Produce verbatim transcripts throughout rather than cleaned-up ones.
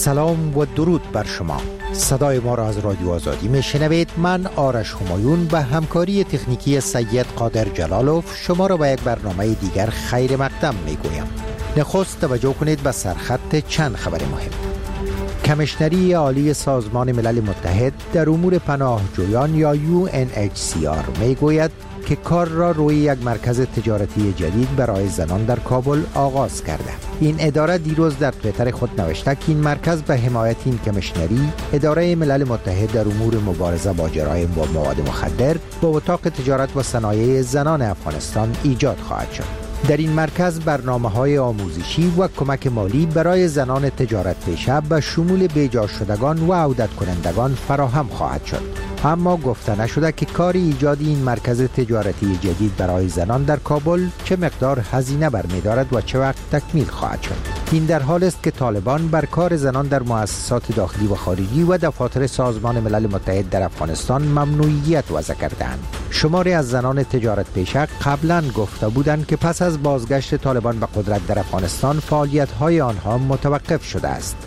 سلام و درود بر شما. صدای ما را از رادیو آزادی میشنوید. من آرش همایون به همکاری تکنیکی سید قادر جلالوف شما را به یک برنامه دیگر خیر مقدم میگویم. نخست توجه کنید به سرخط چند خبر مهم. کمیشنری عالی سازمان ملل متحد در امور پناهجویان یا یو ان اچ سی آر میگوید که کار را روی یک مرکز تجارتی جدید برای زنان در کابل آغاز کرده. این اداره دیروز در توییتر خود نوشته که این مرکز به حمایت این کمیشنری اداره ملل متحد در امور مبارزه با جرایم و مواد مخدر با اتاق تجارت و صنایع زنان افغانستان ایجاد خواهد شد. در این مرکز برنامه‌های آموزشی و کمک مالی برای زنان تجارت پیشه به شمول بیجا شدگان و عودت کنندگان فراهم خواهد شد. اما گفته نشده که کار ایجاد این مرکز تجارتی جدید برای زنان در کابل چه مقدار هزینه برمی‌دارد و چه وقت تکمیل خواهد شد. این در حال است که طالبان بر کار زنان در مؤسسات داخلی و خارجی و دفاتر سازمان ملل متحد در افغانستان ممنوعیت وضع کردند. شماری از زنان تجارت پیشه قبلا گفته بودند که پس از بازگشت طالبان به قدرت در افغانستان فعالیت‌های آنها متوقف شده است.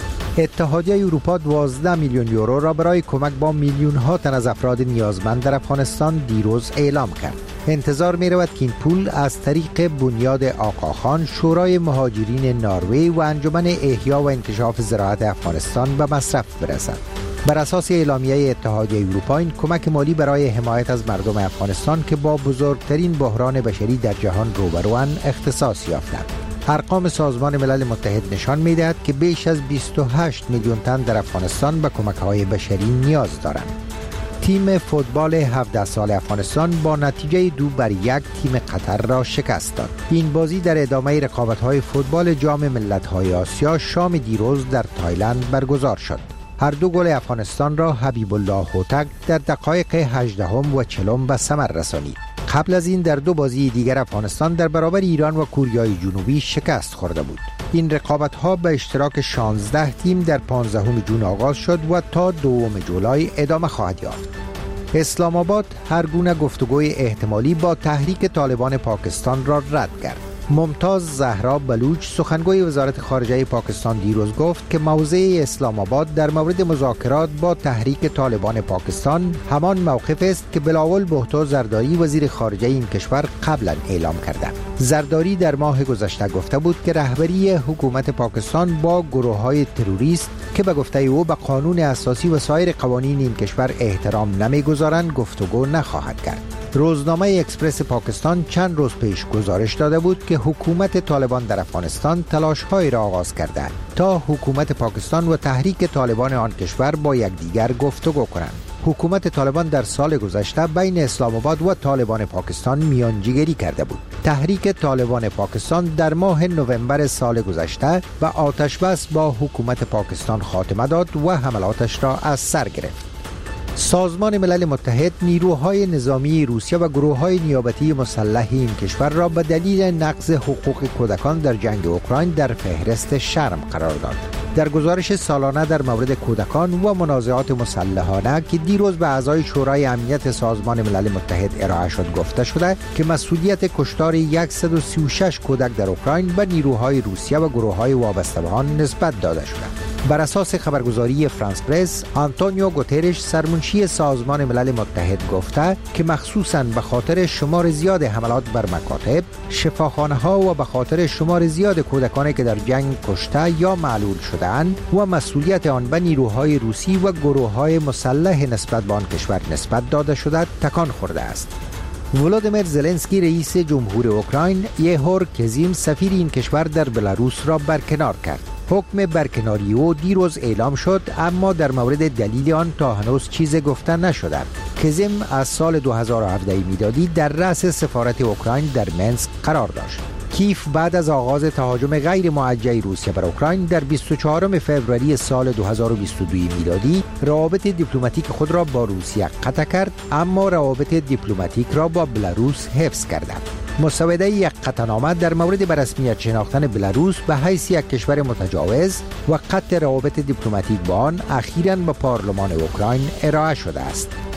اتحادیه اروپا دوازده میلیون یورو را برای کمک با میلیون ها تن از افراد نیازمند در افغانستان دیروز اعلام کرد. انتظار می رود که این پول از طریق بنیاد آقاخان، شورای مهاجرین نروژ و انجمن احیا و انکشاف زراعت افغانستان به مصرف برسد. بر اساس اعلامیه اتحادیه اروپا این کمک مالی برای حمایت از مردم افغانستان که با بزرگترین بحران بشری در جهان روبروان اختصاص یافتند. ارقام سازمان ملل متحد نشان می‌دهد که بیش از بیست و هشت میلیون تن در افغانستان به کمک‌های بشری نیاز دارند. تیم فوتبال هفده سال افغانستان با نتیجه دو بر یک تیم قطر را شکست داد. این بازی در ادامه رقابت‌های فوتبال جام ملت‌های آسیا شام دیروز در تایلند برگزار شد. هر دو گل افغانستان را حبیب الله هوتک در دقایق هجدهم و چهلم به ثمر رسانید. قبل از این در دو بازی دیگر افغانستان در برابر ایران و کوریای جنوبی شکست خورده بود. این رقابت‌ها به اشتراک شانزده تیم در پانزدهم ژوئن آغاز شد و تا دوم جولای ادامه خواهد یافت. اسلام آباد هر گونه گفتگوی احتمالی با تحریک طالبان پاکستان را رد کرد. ممتاز زهرا بلوچ سخنگوی وزارت خارجه پاکستان دیروز گفت که موضع اسلام آباد در مورد مذاکرات با تحریک طالبان پاکستان همان موقف است که بلاول بهتو زرداری وزیر خارجه این کشور قبلا اعلام کرده. زرداری در ماه گذشته گفته بود که رهبری حکومت پاکستان با گروه‌های تروریست که به گفته او به قانون اساسی و سایر قوانین این کشور احترام نمی‌گذارند گفتگو نخواهد کرد. روزنامه اکسپرس پاکستان چند روز پیش گزارش داده بود که حکومت طالبان در افغانستان تلاش‌هایی را آغاز کرده تا حکومت پاکستان و تحریک طالبان آن کشور با یکدیگر گفتگو کنند. حکومت طالبان در سال گذشته بین اسلام آباد و طالبان پاکستان میانجیگری کرده بود. تحریک طالبان پاکستان در ماه نوامبر سال گذشته به آتش‌بس با حکومت پاکستان خاتمه داد و حملاتش را از سر گرفت. سازمان ملل متحد نیروهای نظامی روسیه و گروه‌های نیابتی مسلح این کشور را به دلیل نقض حقوق کودکان در جنگ اوکراین در فهرست شرم قرار داد. در گزارش سالانه در مورد کودکان و منازعات مسلحانه که دیروز به اعضای شورای امنیت سازمان ملل متحد ارائه شد گفته شده که مسئولیت کشتار صد و سی و شش کودک در اوکراین به نیروهای روسیه و گروه‌های وابسته به آن نسبت داده شده. بر اساس خبرگزاری فرانس پرس، آنتونیو گوترش سرمنشی سازمان ملل متحد گفته که مخصوصاً به خاطر شمار زیاد حملات بر مکاتب، شفاخانه‌ها و به خاطر شمار زیاد کودکانی که در جنگ کشته یا معلول شده‌اند و مسئولیت آن به نیروهای روسی و گروه‌های مسلح نسبت به آن کشور نسبت داده شده تکان خورده است. ولادیمیر زلنسکی رئیس جمهور اوکراین یهور کزیم سفیر این کشور در بلاروس را برکنار کرد. حکم برکناری او دیروز اعلام شد اما در مورد دلیل آن تا هنوز چیز گفته نشده. کزیم از سال دو هزار و هفده میلادی در رأس سفارت اوکراین در منسک قرار داشت. کیف بعد از آغاز تهاجم غیر موجه روسیه بر اوکراین در بیست و چهارم فوریه سال دو هزار و بیست و دو میلادی روابط دیپلماتیک خود را با روسیه قطع کرد اما روابط دیپلماتیک را با بلاروس حفظ کرد. مسوده یک قطعنامه در مورد به رسمیت شناختن بلاروس به حیث یک کشور متجاوز و قطع روابط دیپلماتیک با آن اخیراً به پارلمان اوکراین ارائه شده است.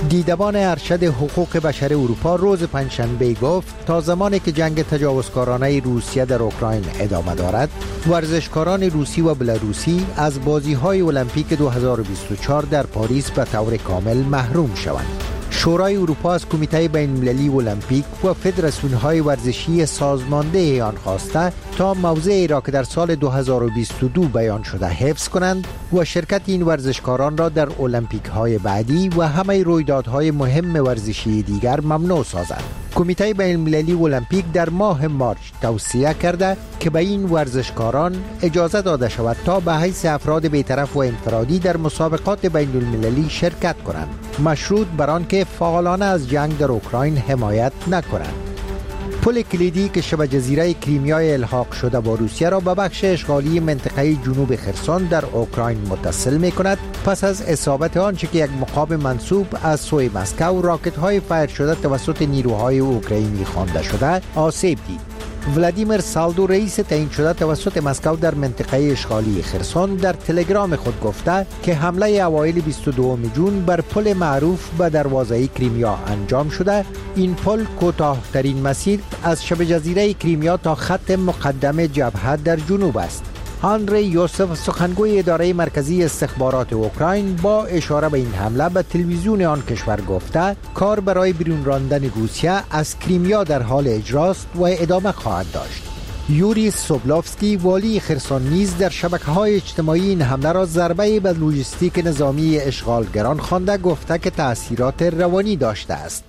دیدبان ارشد حقوق بشر اروپا روز پنجشنبه گفت تا زمانی که جنگ تجاوزکارانه روسیه در اوکراین ادامه دارد، ورزشکاران روسی و بلاروسی از بازی‌های المپیک دو هزار و بیست و چهار در پاریس به طور کامل محروم شوند. شورای اروپا از کمیته بین‌المللی المپیک و فدراسیون‌های ورزشی سازمانده آن خواسته تا موضعی را که در سال دو هزار و بیست و دو بیان شده حفظ کنند و شرکت این ورزشکاران را در المپیک‌های بعدی و همه رویدادهای مهم ورزشی دیگر ممنوع سازند. کمیته بین‌المللی المپیک در ماه مارچ توصیه کرده که به این ورزشکاران اجازه داده شود تا به حیث افراد بی‌طرف و انفرادی در مسابقات بین‌المللی شرکت کنند، مشروط بر آنکه فعالانه از جنگ در اوکراین حمایت نکنند. پل کلیدی که شبه جزیره کریمیا الحاق شده با روسیه را به بخش اشغالی منطقه جنوب خرسون در اوکراین متصل می کند پس از اصابت آنچه که یک مقام منسوب از سوی مسکو راکت های فایر شده توسط نیروهای اوکراینی خوانده شده آسیب دید. ولادیمیر سالدو رئیس تعیین شده توسط مسکو در منطقه اشغالی خرسون در تلگرام خود گفته که حمله اوایل بیست و دوم ژوئن بر پل معروف به دروازه کریمیا انجام شده. این پل کوتاه‌ترین مسیر از شبه جزیره کریمیا تا خط مقدم جبهه در جنوب است. آندری یوسف سخنگوی اداره مرکزی استخبارات اوکراین با اشاره به این حمله به تلویزیون آن کشور گفته کار برای بیرون راندن روسیه از کریمیا در حال اجراست و ادامه خواهد داشت. یوری سوبلوفسکی والی خرسون نیز در شبکه‌های اجتماعی این حمله را ضربه به لوجستیک نظامی اشغالگران خوانده گفته که تأثیرات روانی داشته است.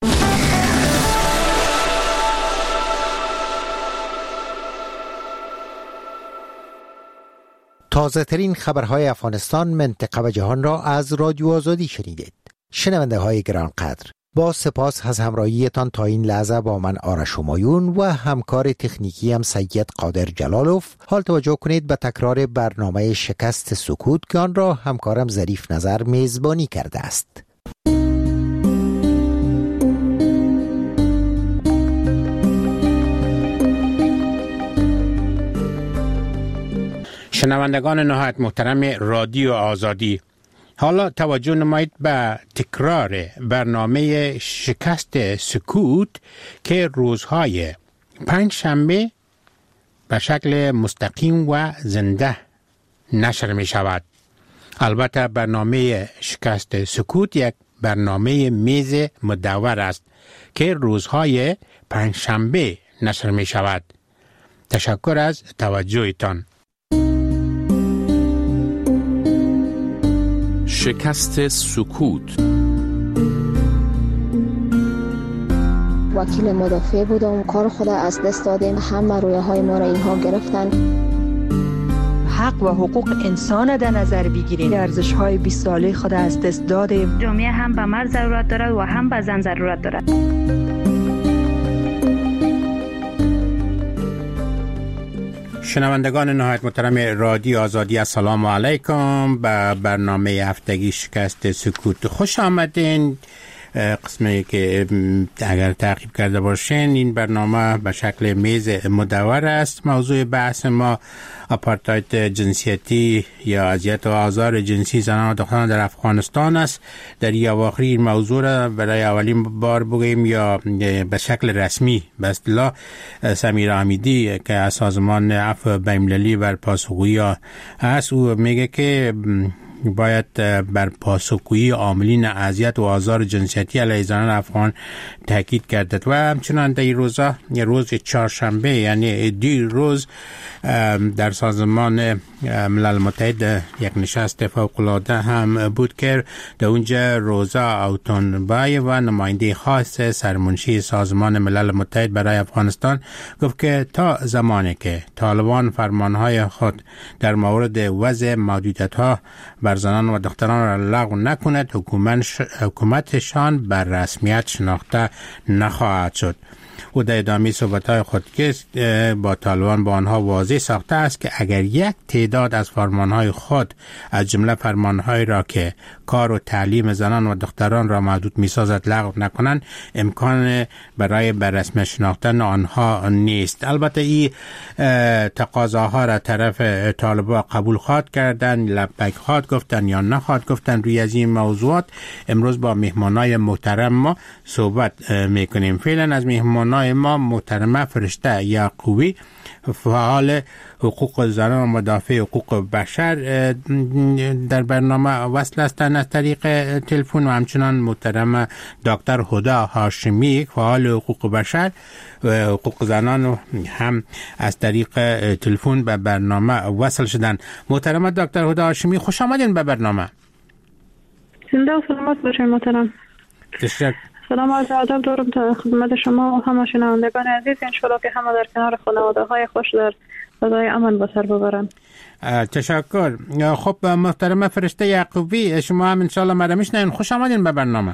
تازه ترین خبرهای افغانستان، منطقه و جهان را از رادیو آزادی شنیدید. شنونده های گرانقدر، با سپاس از همراهیتان تا این لحظه با من آرش همایون و همکار تکنیکی هم سید قادر جلالوف. حال توجه کنید به تکرار برنامه شکست سکوت که آن را همکارم ظریف نظر میزبانی کرده است. شنوندگان نهایت محترم رادیو آزادی، حالا توجه نمایید به تکرار برنامه شکست سکوت که روزهای پنج شنبه به شکل مستقیم و زنده نشر می شود. البته برنامه شکست سکوت یک برنامه میز مدور است که روزهای پنج شنبه نشر می شود. تشکر از توجهتان. شکست سکوت. وکیل مدافع بودم، کار خود از دست دادیم، همه رویه های ما را اینها گرفتن. حق و حقوق انسان در نظر بگیریم، ارزش های بیست ساله خود از دست دادیم. جامعه هم به مرد ضرورت دارد و هم به زن ضرورت دارد. شنوندگان نهایت محترم رادیو آزادی، السلام علیکم. به برنامه هفتگی شکست سکوت خوش آمدین. قسمی که اگر تعقیب کرده باشین، این برنامه به شکل میز مدور است. موضوع بحث ما آپارتاید جنسیتی یا اذیت و آزار جنسی زنان و دختران در افغانستان است. در این اواخر این موضوع را برای اولین بار بگوییم یا به شکل رسمی به اصطلاح سمیر حمیدی که از سازمان عفو بین‌المللی بر پاسخگویی است، او میگه که باید بر پاسخگویی عاملین اذیت و آزار جنسیتی علیه زنان افغان تاکید کرد و همچنان در این روزا روز چهارشنبه یعنی دیر روز در سازمان ملل متحد یک نشست فوق‌العاده هم بود که در اونجا روزا اوتونبای و نماینده خاص سرمنشی سازمان ملل متحد برای افغانستان گفت که تا زمانی که طالبان فرمانهای خود در مورد وضع محدودیت‌ها بر زنان و دختران را لغو نکند، حکومتشان بر رسمیت شناخته نخواهد شد. او در ادامه صحبت‌های خود که با طالبان با آنها واضح ساخته است که اگر یک تعداد از فرمانهای خود از جمله فرمانهایی را که کار و تعلیم زنان و دختران را محدود می‌سازد لغو نکنند، امکان برای بررسمی شناختن آنها نیست. البته این تقاضاها را طرف طالبان قبول خواهد کردن، لبیک خواهد گفتن یا نخواهد گفتن. روی از این موضوعات امروز با مهمانای محترم ما صحبت میکنیم. فعلا از مهمانای ما محترمه فرشته یعقوبی، فعال حقوق زنان و مدافع حقوق بشر، در برنامه وصل هستند از طریق تلفن، و همچنان محترم دکتر هدی هاشمی، فعال حقوق بشر و حقوق زنان هم از طریق تلفن به برنامه وصل شدن. محترم دکتر هدی هاشمی، خوش آمدین به برنامه. زنده و سلامت باشین محترم. تشکر. سلام عرض ادب دارم تا خدمت شما و همه شنوندگان عزیز. انشالله که همه در کنار خانواده های خوش در فضای امن به سر ببرن. تشکر. خب محترم فرشته یعقوبی، شما هم انشالله مرا میشنوین. خوش آمدین به برنامه.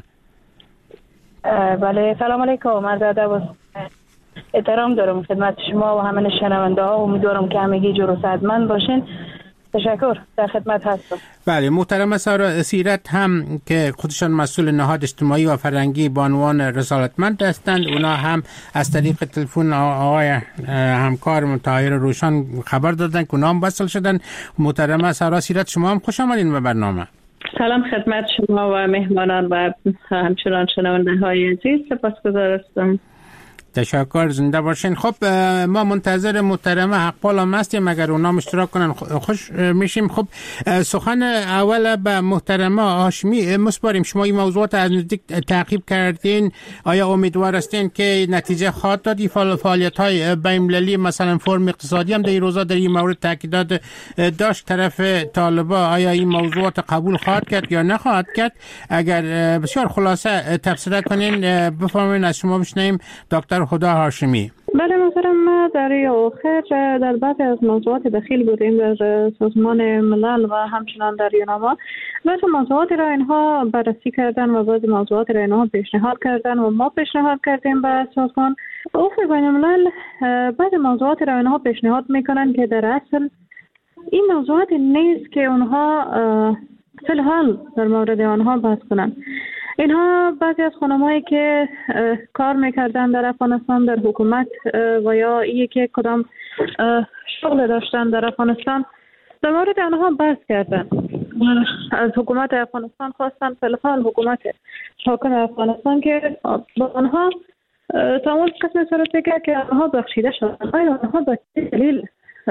بله، سلام علیکم. عرض ادب و احترام دارم خدمت شما و همه شنونده ها. امیدوارم که همگی جور و صحتمند باشین. تشکر، در خدمت هستم. بله، محترم سارا سیرت هم که خودشان مسئول نهاد اجتماعی و فرهنگی با عنوان رسالتمند هستند، اونا هم از طریق تلفن آقای همکار طاهر روشن خبر دادن که اونا هم وصل شدن. محترم سارا سیرت، شما هم خوش آمدین به برنامه. سلام خدمت شما و مهمانان و همچنان شنونده های عزیز. سپاسگزار هستم. تشکر، زنده باشین. خب ما منتظر محترمه حقپال هم هستیم، اگر اونا اشتراک کنن خوش میشیم. خب سخن اول به محترمه هاشمی مسپاریم. شما این موضوعات از نزدیک تعقیب کردین، آیا امیدوار هستین که نتیجه خواهد داد این فعالیت های بین‌المللی، مثلا فرم اقتصادی هم در این روزا در این مورد تاکیدات داشت طرف طالبان؟ آیا این موضوعات قبول خواهد کرد یا نخواهد کرد؟ اگر بسیار خلاصه تفسیر کنین بفرمایید، از شما بشنویم دکتر هدی هاشمی. بله محترم، ما در آخر در بعضی از موضوعات دخیل بودیم در سازمان ملل و همچنان در یوناما. بعضی موضوعات را اینها بررسی کردن و بعضی موضوعات را اینها پیشنهاد کردن و ما پیشنهاد کردیم به سازمان. به افق بین الملل بعضی موضوعات را اینها پیشنهاد میکنن که در اصل این موضوعات نیست که اونها فی الحال در مورد آنها بحث کنن. اینها بعضی از خانمایی که کار میکردن در افغانستان در حکومت و یا یکی کدام شغل داشتن در افغانستان، در مورد آنها بحث کردن. از حکومت افغانستان خواستن، فی الحال حکومت حاکم افغانستان، که با آنها تعامل قسم صورت بگه که آنها بخشیده شدن. آیا آنها به دلیل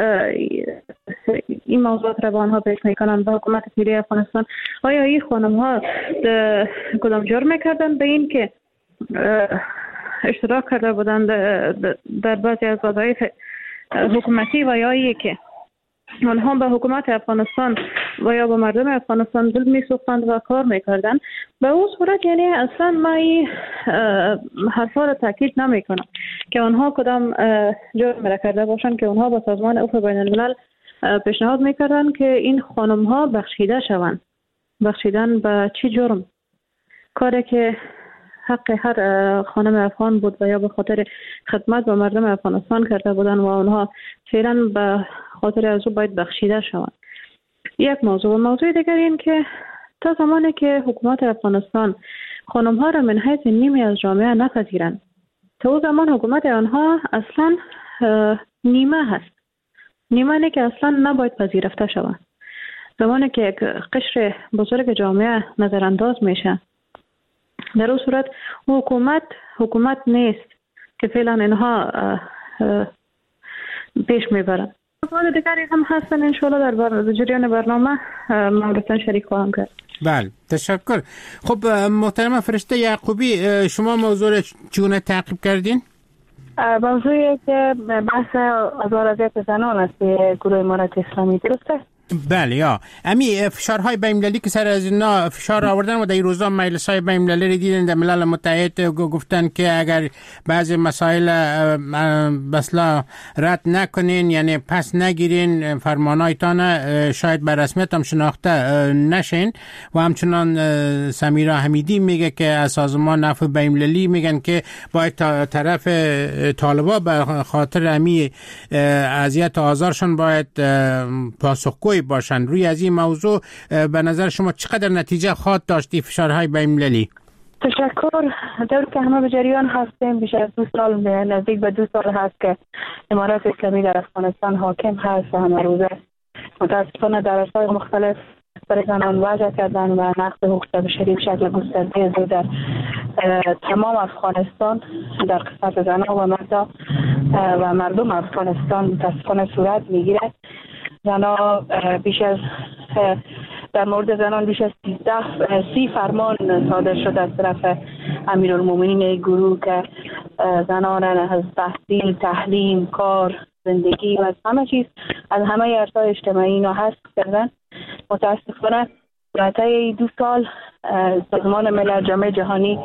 این موضوعات را با آنها پیش میکنن به حکومت فعلی افغانستان؟ آیا این خانم ها کدام جرم میکردن به این که اشتراک کرده بودند در بعضی از وظایف حکومتی، و یا ای که آنها به حکومت افغانستان و یا به مردم افغانستان دل میسوختند و کار میکردن؟ به اون صورت یعنی اصلا ما این حرفا را تاکید نمیکنم که آنها کدام جرم را کرده باشند که آنها با سازمان افق بین الملل پیشنهاد میکردن که این خانم ها بخشیده شوند. بخشیدن به چی جرم؟ کاری که حق هر خانم افغان بود و یا به خاطر خدمت به مردم افغانستان کرده بودن و آنها فعلا به خاطر از او باید بخشیده شوند. یک موضوع. موضوع دیگر این که تا زمانی که حکومت افغانستان خانم ها را من حیث نیمی از جامعه نپذیرند، تا او زمان حکومت آنها اصلا نیمه هست. نیمه نه که اصلا نباید پذیرفته شوند. زمانی که یک قشر بزرگ جامعه نظرانداز میشه، در اون صورت حکومت حکومت نیست که فعلا اینها پیش میبرن. موضوع دیگری هم هستن انشالله در بر... جریان برنامه مورد شریک خواهم کرد. بله، تشکر. خب محترم فرشته یعقوبی، شما موضوع را چگونه تعقیب کردین؟ موضوعی که بحث آزار اذیت زنان است به گروه امارت اسلامی، درسته؟ بله. یا امی فشارهای بین‌المللی که سر از اینا فشار آوردن و در این روزا مجلس‌های بین‌المللی رو دیدن، در ملل متحد گفتن که اگر بعضی مسائل بسلا رد نکنین، یعنی پس نگیرین، فرمانایتان شاید به رسمیت هم شناخته نشین. و همچنان سمیرا حمیدی میگه که از سازمان عفو بین‌المللی میگن که باید طرف طالبان به خاطر امی اذیت و آزارشون باید پاسخگوی باشند. روی از این موضوع به نظر شما چقدر نتیجه خواهد داشت فشارهای بین‌المللی؟ تشکر. در که همه به جریان هستیم، بیش از دو سال، نزدیک به دو سال هست که امارات اسلامی در افغانستان حاکم هست و همه روزه متاسفانه در اصلاح مختلف برای زنان وضع کردن و نقض حقوق بشری به شکل گسترده در تمام افغانستان در قسمت زنان و مردا و مردم افغانستان متاسفانه صورت میگیره. زنان بیش از در مورد زنان بیش از سی فرمان صادر شده از طرف امیرالمومنین گروه که زنان از تحصیل، تعلیم، کار، زندگی و از همه چیز، از همه ارتای اجتماعی اینا حذف کردن. متاسفانه در طی دو سال سازمان ملل، جامعه جهانی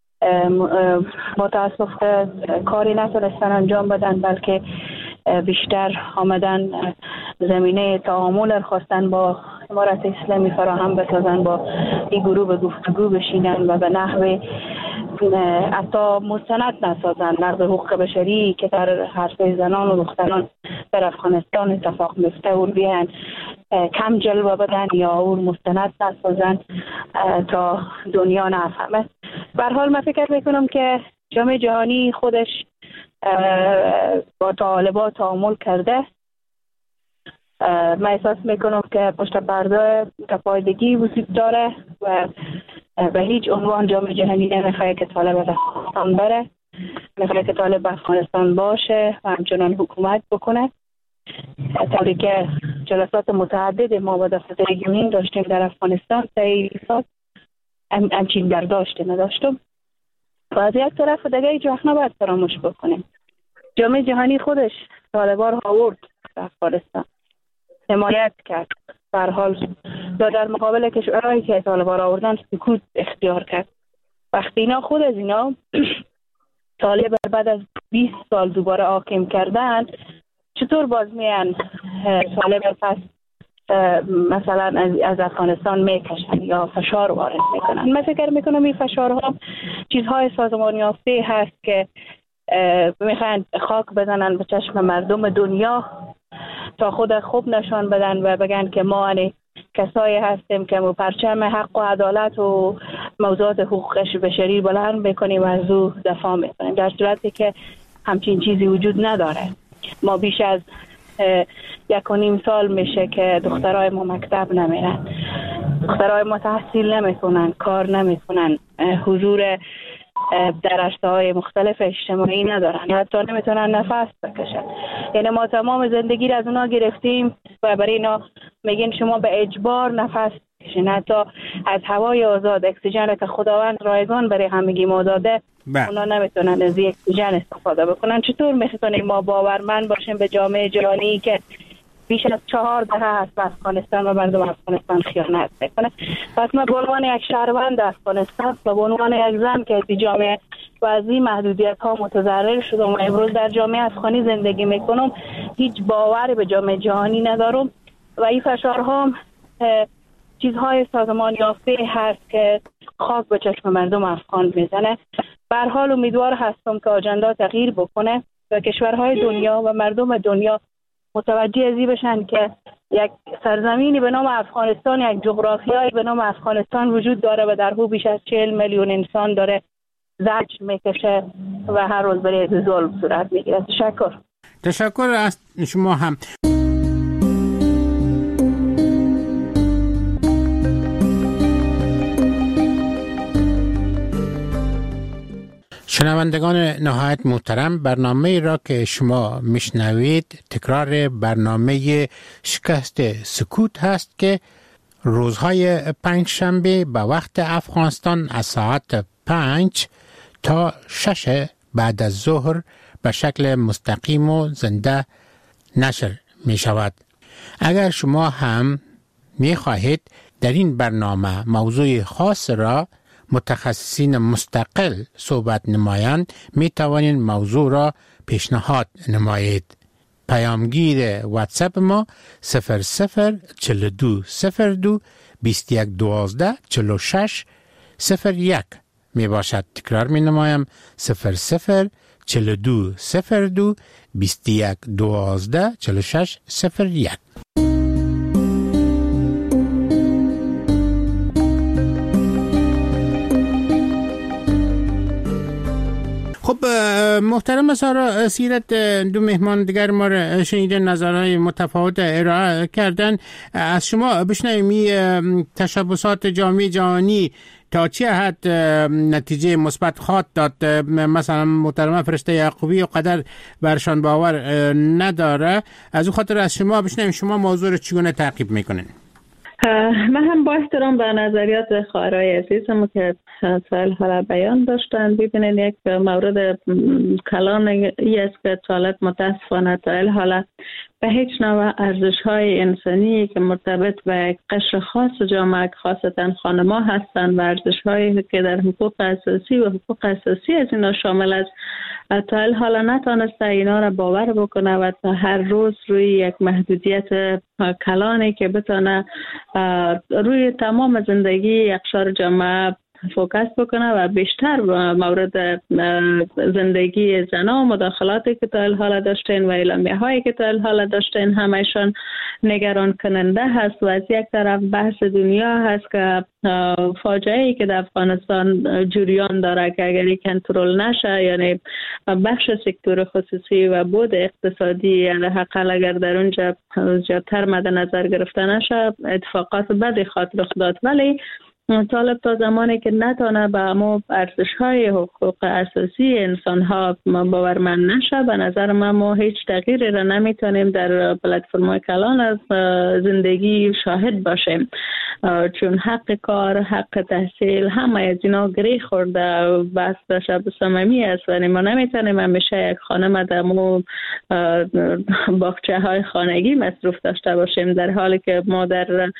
متاسف کاری نتونستن انجام بدن، بلکه بیشتر آمدن زمینه تعامل خواستن با امارات اسلامی فراهم بسازن، با این گروه به گفتگو بشینن و به نحو حتی مستند نسازن نقض حقوق بشری که در حرفه زنان و دختران در افغانستان اتفاق میفته اون بیان کم جلوه بدن یا اون مستند نسازن تا دنیا نفهمه. به هر حال من فکر میکنم که جامعه جهانی خودش با طالبان تعامل کرده. من احساس میکنم که پشت پرده تفایدگی وجود داره و به هیچ عنوان جامعه جهانی نمیخواد که طالب از افغانستان بره، نمیخواد که طالب افغانستان باشه و همچنان حکومت بکنه. طوری که جلسات متعدد ما با دفتر ریگیونین داشتیم در افغانستان طی سال همچین برداشت نداشتم. و از یک طرف دیگه هیچ وقت نباید فراموش بکنیم جامعه جهانی خودش طالبان را آورد در افغانستان، حمایت کرد، به هر حال در مقابل کشورهایی که طالبان را آوردن سکوت اختیار کرد. وقتی اینا خود از اینا طالب بعد از بیست سال دوباره حاکم کردن، چطور باز میان طالب پس مثلا از, از افغانستان میکشن یا فشار وارد میکنن؟ من فکر میکنم این فشارها چیزهای سازمان یافته هست که میخوان خاک بزنن به چشم مردم دنیا تا خود خوب نشان بدن و بگن که ما انی کسایی هستیم که ما پرچم حق و عدالت و موضوعات حقوق بشری بلند میکنیم و از او دفاع میکنیم، در صورتی که همچین چیزی وجود نداره. ما بیش از یک و نیم سال میشه که دخترای ما مکتب نمیرن، دخترای ما تحصیل نمیکنن، کار نمیکنن، حضور در رشته‌های مختلف اجتماعی ندارن، حتی نمیتونن نفس بکشن. یعنی ما تمام زندگی را از اونا گرفتیم و برای اینا میگین شما به اجبار نفس بکشین، حتی از هوای آزاد، اکسیژن که خداوند رایگان برای همگی ما داده، اونا نمیتونن از اکسیژن استفاده بکنن. چطور میتونیم ما باورمند باشیم به جامعه جهانی که بیش از چهار دهه هست به افغانستان و مردم افغانستان خیانت میکنه؟ پس من به عنوان یک شهروند افغانستان و به عنوان یک زن که از جامعه و از این محدودیت ها متضرر شدم و امروز در جامعه افغانی زندگی میکنم، هیچ باوری به جامعه جهانی ندارم و این فشارها چیزهای سازمان یافته هست که خاک به چشم مردم افغان میزنه. به هر حال امیدوار هستم که آجندا تغییر بکنه و کشورهای دنیا و مردم دنیا متوجه ازی بشن که یک سرزمینی به نام افغانستان، یک جغرافیایی به نام افغانستان وجود داره و در او بیش از چهل میلیون انسان داره زجر میکشه و هر روز برای ظلم صورت میگیره. تشکر. تشکر از شما هم. شنوندگان نهایت محترم، برنامه را که شما میشنوید تکرار برنامه شکست سکوت هست که روزهای پنج شنبه به وقت افغانستان از ساعت پنج تا شش بعد از ظهر به شکل مستقیم و زنده نشر می شود. اگر شما هم می خواهید در این برنامه موضوع خاص را متخصصین مستقل صحبت نمایند، می توانید موضوع را پیشنهاد نمایید. پیامگیر واتساپ ما صفر صفر چهل و دو صفر دو بیست و یک دوازده چهل و شش صفر یک می باشد. تکرار می نمایم صفر صفر چهل و دو صفر دو بیست و یک دوازده چهل و شش صفر یک. خب محترم سارا سیرت، دو مهمان دیگر ما را شنیدن، نظرهای متفاوت ارائه کردن. از شما بشنویم تشبسات جامعه جهانی تا چه حد نتیجه مثبت خواهد داد. مثلا محترم فرشته یعقوبی و قدر برشان باور نداره. از او خاطر از شما بشنویم شما موضوع رو چگونه تعقیب میکنین؟ من هم با احترام به نظریات خواهرای عزیزم که سال حالا بیان داشتن، ببینید یک مورد کلان ای است که طالب متاسفانه تا حالا به هیچ نوع ارزش‌های انسانی که مرتبط به قشر خاص جامعه خاصتا خانم‌ها هستند و ارزش‌هایی که در حقوق اساسی و حقوق اساسی از اینا شامل است، تا حالا نتونسته اینا را باور بکنه و تا هر روز روی یک محدودیت کلانی که بتونه روی تمام زندگی اقشار جامعه فوکس بکنه و بیشتر مورد زندگی زنان و مداخلاتی که تا حالا داشتین و اعلامیه هایی که تا حالا داشتین همشان نگران کننده هست. و از یک طرف بحث دنیا هست که فاجعه ای که در افغانستان جریان داره که اگر کنترل نشه، یعنی بخش سکتور خصوصی و بود اقتصادی حداقل اگر در اونجا زیادتر مد نظر گرفته نشه، اتفاقات بدی خواهد رخ داد. ولی طالب تا زمانی که نتونه به ما ارزش‌های حقوق اساسی انسان‌ها باورمند نشه، به نظر من ما هیچ تغییری را نمیتونیم در پلتفرم‌های کلان از زندگی شاهد باشیم، چون حق کار، حق تحصیل، همه از اینا گره خورده و بحث شب صمیمی است و ما نمیتونیم همیشه یک خانم در مو باغچه‌های خانگی مصروف داشته باشیم، در حالی که ما در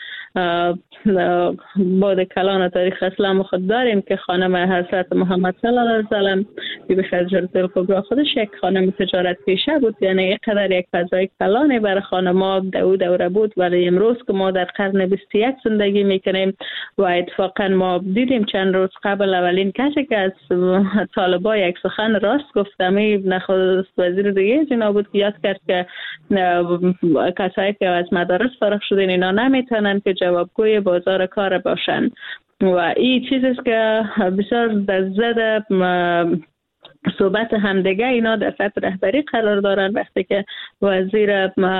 بعد کلان تاریخ اسلام خود داریم که خانم حضرت محمد صلی الله علیه و سلم بیبی خدیجه الکبری خودش یک خانم تجارت پیشه بود، یعنی یک قدر یک فضای کلانی برای خانم‌ها دو دوره بود. ولی امروز که ما در قرن بیست و یک زندگی میکنیم و اتفاقا ما دیدیم چند روز قبل اولین کسی که از طالبا یک سخن راست گفت می نخست وزیر دیگه اینا بود که یاد کرد که کسایی که از مدارس فارغ شدن اینا نمیتونن که جوابگوی بازار کار باشن و این چیزی که بسیار در زد صحبت همدیگه اینا در سطح رهبری قرار دارن. وقتی که وزیر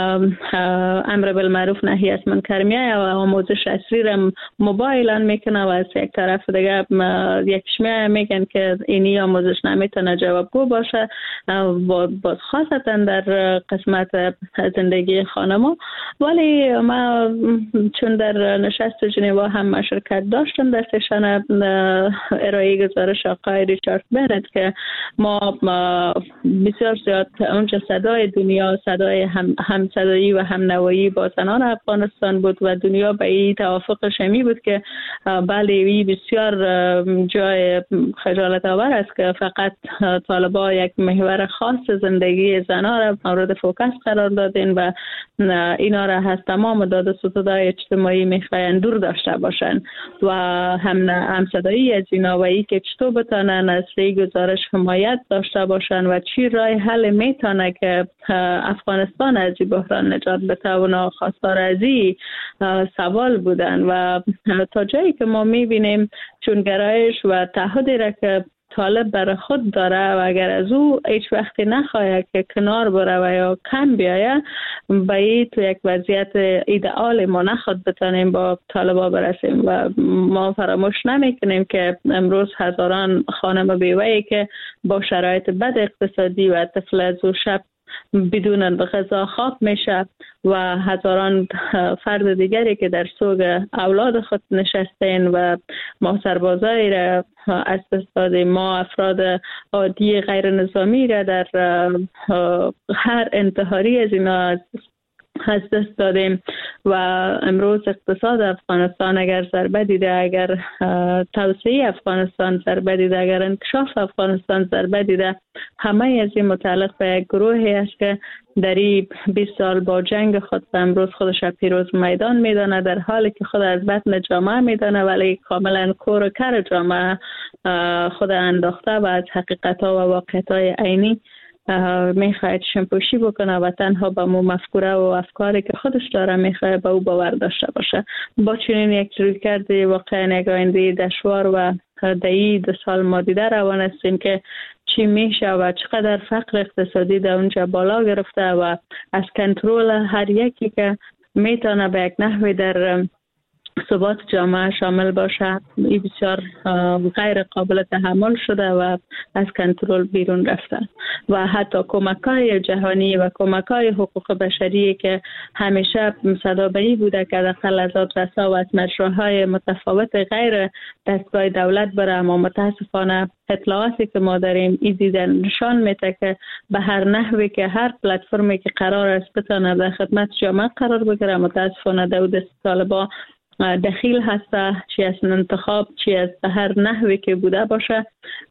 امر بالمعروف نهی از منکر میایه و آموزش عصری را موبایلان میکنه و از یک طرف دیگه یکیش میایه میگن که اینی آموزش نمیتونه جوابگو باشه، باز خاصتا در قسمت زندگی خانما. ولی ما چون در نشست ژنوا هم مشارکت داشتم در سشن ارائه گزارش آقای ریچارد بنت که ما بسیار زیاد اونجا صدای دنیا، صدای هم همصدایی و همنوایی با زنان افغانستان بود و دنیا به این توافق شمی بود که بله این بسیار جای خجالت آور است که فقط طالبا یک محور خاص زندگی زنان را مورد فوکس قرار دادین و اینا را از تمام داد و ستدهای اجتماعی میخواین دور داشته باشن و هم همصدایی از اینا و ای که چطور بتانن از ری گزارش حمایت داشته باشن و چی رای حل میتونه که افغانستان از این بحران نجات بتونه. خواستار از این سوال بودن و تا جایی که ما میبینیم چون گرایش و تعهدی را که طالب برای خود داره و اگر از او هیچ وقتی نخواهد که کنار بره و یا کم بیایه به این تو یک وضعیت ایدئال ما نخواد بتانیم با طالبا برسیم و ما فراموش نمیکنیم که امروز هزاران خانم بیوه‌ای که با شرایط بد اقتصادی و طفل از او شب بدون به غذا خواب میشه و هزاران فرد دیگری که در سوگ اولاد خود نشستین و ما سربازایی را از دست دادیم، ما افراد عادی غیر نظامی را در هر انتحاری از اینا از دست دادیم و امروز اقتصاد افغانستان اگر ضربه دیده، اگر توسعه افغانستان ضربه دیده، اگر انکشاف افغانستان ضربه دیده، همه از این متعلق به یک گروهی است که در این بیست سال با جنگ خود امروز خودش پیروز میدان میدانه، در حالی که خود از بطن جامعه میدانه ولی کاملا کور و کر جامعه خود انداخته و از حقیقت ها و واقعیت های عینی میخواهد شمپوشی بکنه و تنها با مو مفکوره و افکاری که خودش داره میخواهد به او باور داشته باشه. با چنین یک رویکرد واقعا یک آینده دشوار و دهی دو سال ما دیده روان هستیم که چی میشه و چقدر فقر اقتصادی در اونجا بالا گرفته و از کنترل هر یکی که میتونه به یک نحوی در ثبات جامعه شامل باشه این بسیار غیر قابل تحمل شده و از کنترل بیرون رفته و حتی کمک‌های جهانی و کمک‌های حقوق بشری که همیشه صدابه‌ای بوده که داخل از آدرس‌ها و از مجراهای متفاوت غیر دستگاه دولت بره، اما متاسفانه اطلاعاتی که ما داریم این دیدن نشان میده که به هر نحوی که هر پلتفرمی که قرار است بتونه در خدمت جامعه قرار بگیره متاسفانه در دست طالبان دخیل هسته، چی از انتخاب چی از به هر نحوی که بوده باشه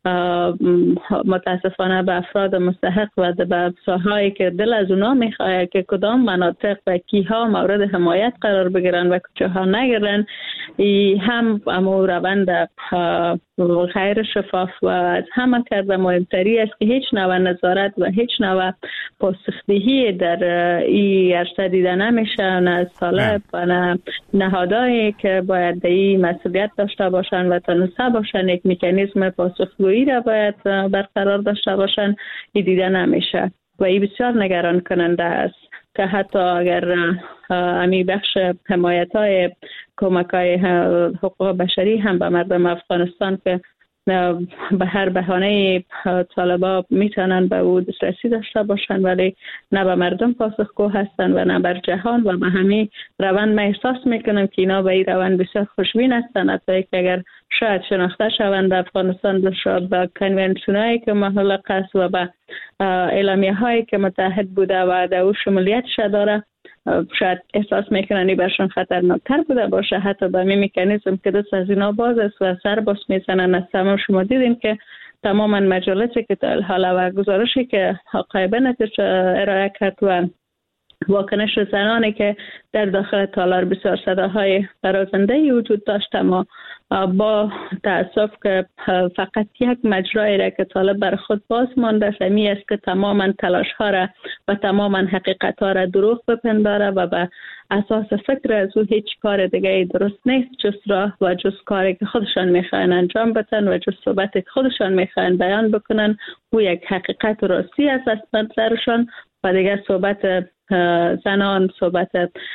متاسفانه به افراد مستحق و به ساحهایی که دل از اونا میخواه که کدام مناطق و کیها مورد حمایت قرار بگیرن و کجاها نگیرن ای هم امو روند غیر شفاف و از همه کرده مهمتری است که هیچ نوع نظارت و هیچ نوع پاسخدهی در این عرصه دیده نمیشه، نه از طالب و نه نهادهایی که باید این مسئولیت داشته باشن و تناسب باشن یک مکانیزم پاسخگویی را باید برقرار داشته باشن این دیده نمیشه و این بسیار نگران کننده است که حتی اگر امی بخش حمایت های کمک های حقوق بشری هم به مردم افغانستان که به هر بهانه طالبا میتونن به او دسترسی داشته باشن ولی نه به مردم پاسخگو هستن و نه بر جهان و به همین روند ما احساس میکنم که اینا به این روند بسیار خوشبین هستن، حتی که اگر شاید شناخته شوند افغانستان شاید به کنونسیون هایی که محلق است و به اعلامیه هایی که متحد بوده و در او شمولیتش داره شاید احساس میکنن برشان خطرناکتر بوده باشه، حتی به می مکانیزم که دست از اینا باز است و سر باز میزنن. از تمام شما دیدیم که تماما مجالسی که تا حالا و گزارشی که آقای بنت ارائه کرد و واکنش زنانی که در داخل تالار بسیار صداهای برازنده وجود داشت، اما با تأسف که فقط یک مجرایی را که طالب بر خود باز مانده سمی است که تماما تلاش ها را و تماما حقیقت ها را دروغ بپنداره و به اساس فکر از او هیچ کار دیگه درست نیست جز راه و جز کاری که خودشان میخواین انجام بدن و جز صحبت که خودشان میخواین بیان بکنن او یک حقیقت راستی است از نظرشان و دیگه صحبت زنان، صحبت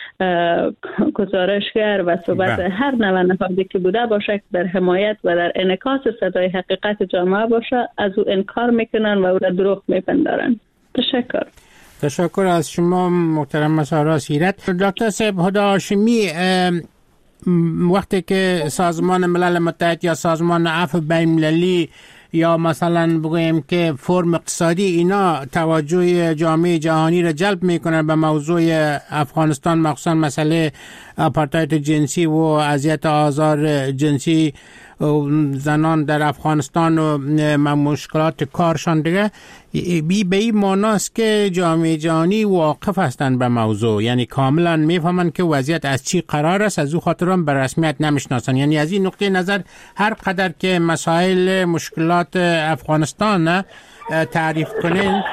گزارشگر و صحبت بله. هر نوع نهادی که بوده باشه که در حمایت و در انعکاس صدای حقیقت جامعه باشه از او انکار میکنن و او را دروغ میپندارن. تشکر. تشکر از شما محترم مسارا سیرت. دکتر صاحب هدا هاشمی، وقتی که سازمان ملل متحد یا سازمان عفو بین المللی یا مثلا بگوییم که فرم اقتصادی اینا توجه جامعه جهانی را جلب میکنن به موضوع افغانستان، مخصوصا مسئله آپارتاید جنسی و اذیت آزار جنسی زنان در افغانستان و مشکلات کارشان دیگه، بی به این معناست که جامعه جهانی واقف هستند به موضوع، یعنی کاملا میفهمن که وضعیت از چی قرار است، از او خاطران به رسمیت نمیشناسن. یعنی از این نقطه نظر هر قدر که مسائل مشکلات افغانستان تعریف کنین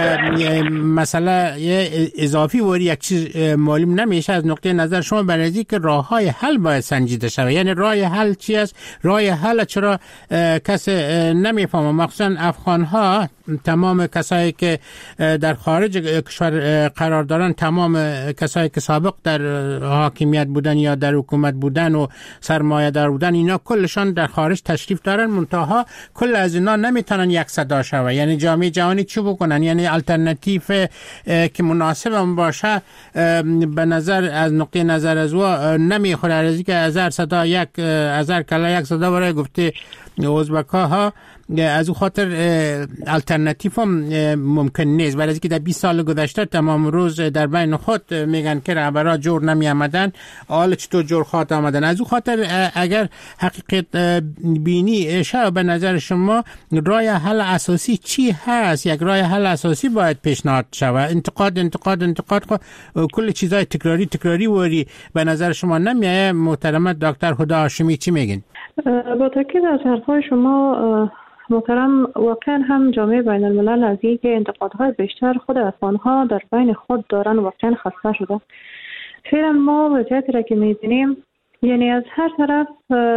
مسئله اضافی وری یک چیز معلوم نمیشه. از نقطه نظر شما برای که راه های حل باید سنجیده شود، یعنی راه حل چی است؟ راه حل چرا کس نمیفهمه، مخصوصا افغان ها، تمام کسایی که در خارج کشور قرار دارن، تمام کسایی که سابق در حاکمیت بودن یا در حکومت بودن و سرمایه دار بودن، اینا کلشان در خارج تشریف دارن، منتها کل از اینا نمیتونن یک صدا شوه. یعنی جامعه جهانی چی بکنن؟ یعنی الटरनेटिव که مناسب باشه به نظر از نقطه نظر از او نمیخوره. از که هزار صدا یک هزار کلا یک صدا برای گفته ازبک‌ها ها، از او خاطر الटरनेटिव هم ممکن نیست. برای که در بیست سال گذشته تمام روز در بین خود میگن که رهبرا جور نمی آمدن، حالا چطور جور خواهد آمدن. از او خاطر اگر حقیقت بینی شد به نظر شما راه حل اساسی چی هست؟ یک راه حل اساسی باید پیشنهاد شود. انتقاد انتقاد انتقاد کل چیزای تکراری تکراری وری به نظر شما نمیایه؟ محترم دکتر هدا هاشمی چی میگین؟ با تاکید از حرفای شما محترم، واقعا هم جامعه بین الملل از اینکه انتقادهای بیشتر خود افغانها در بین خود دارن واقعا خسته شده. فعلا ما وضعیتی را که میبینیم، یعنی از هر طرف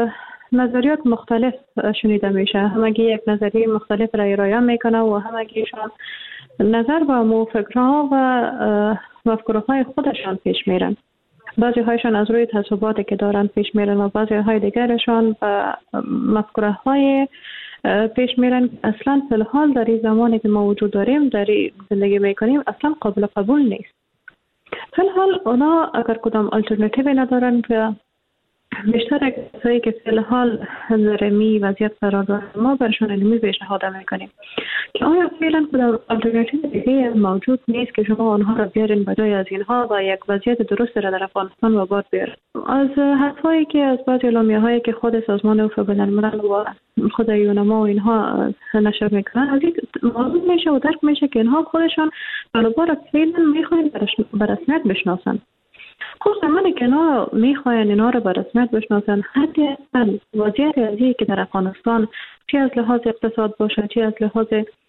نظریات مختلف شنیده میشه. همگی یک نظریه مختلف را ارائه میکنه و همگیشان نظر به مو فکرها و مفکورهای خودشان پیش میرن. بعضی هایشان از روی تصوباتی که دارن پیش میرن و بعضی های دیگرشان به مفکوره های پیش میرن. اصلا فی الحال در این زمانی که ما وجود داریم، در زندگی میکنیم، اصلا قابل قبول نیست. فی الحال اونا اگر کدام الٹرناتیوی ندارن که بیشتر کسایی که فی الحال در می وضعیت قرار دارن، ما برشان علمی پیشنهاد میکنیم که آیا فعلا کدام الٹرناتیو دیگه موجود نیست که شما آنها را بیارین بجای از اینها و یک وضعیت درست را در افغانستان و باد بیارین. از حرفایی که از بعضی اعلامیه هایی که خود سازمان عفو بین‌الملل و خود یونما و اینها نشر میکنن، از این موضوع میشه و درک میشه که اینها خودشان طالبان فعلا میخواین به رسمیت بشناسن. خب زمانی که اینا میخواین اینا رو به رسمیت بشناسن، حتی اصلا وضعیت ازی که در افغانستان چی از لحاظ اقتصاد باشه، چی از لحاظ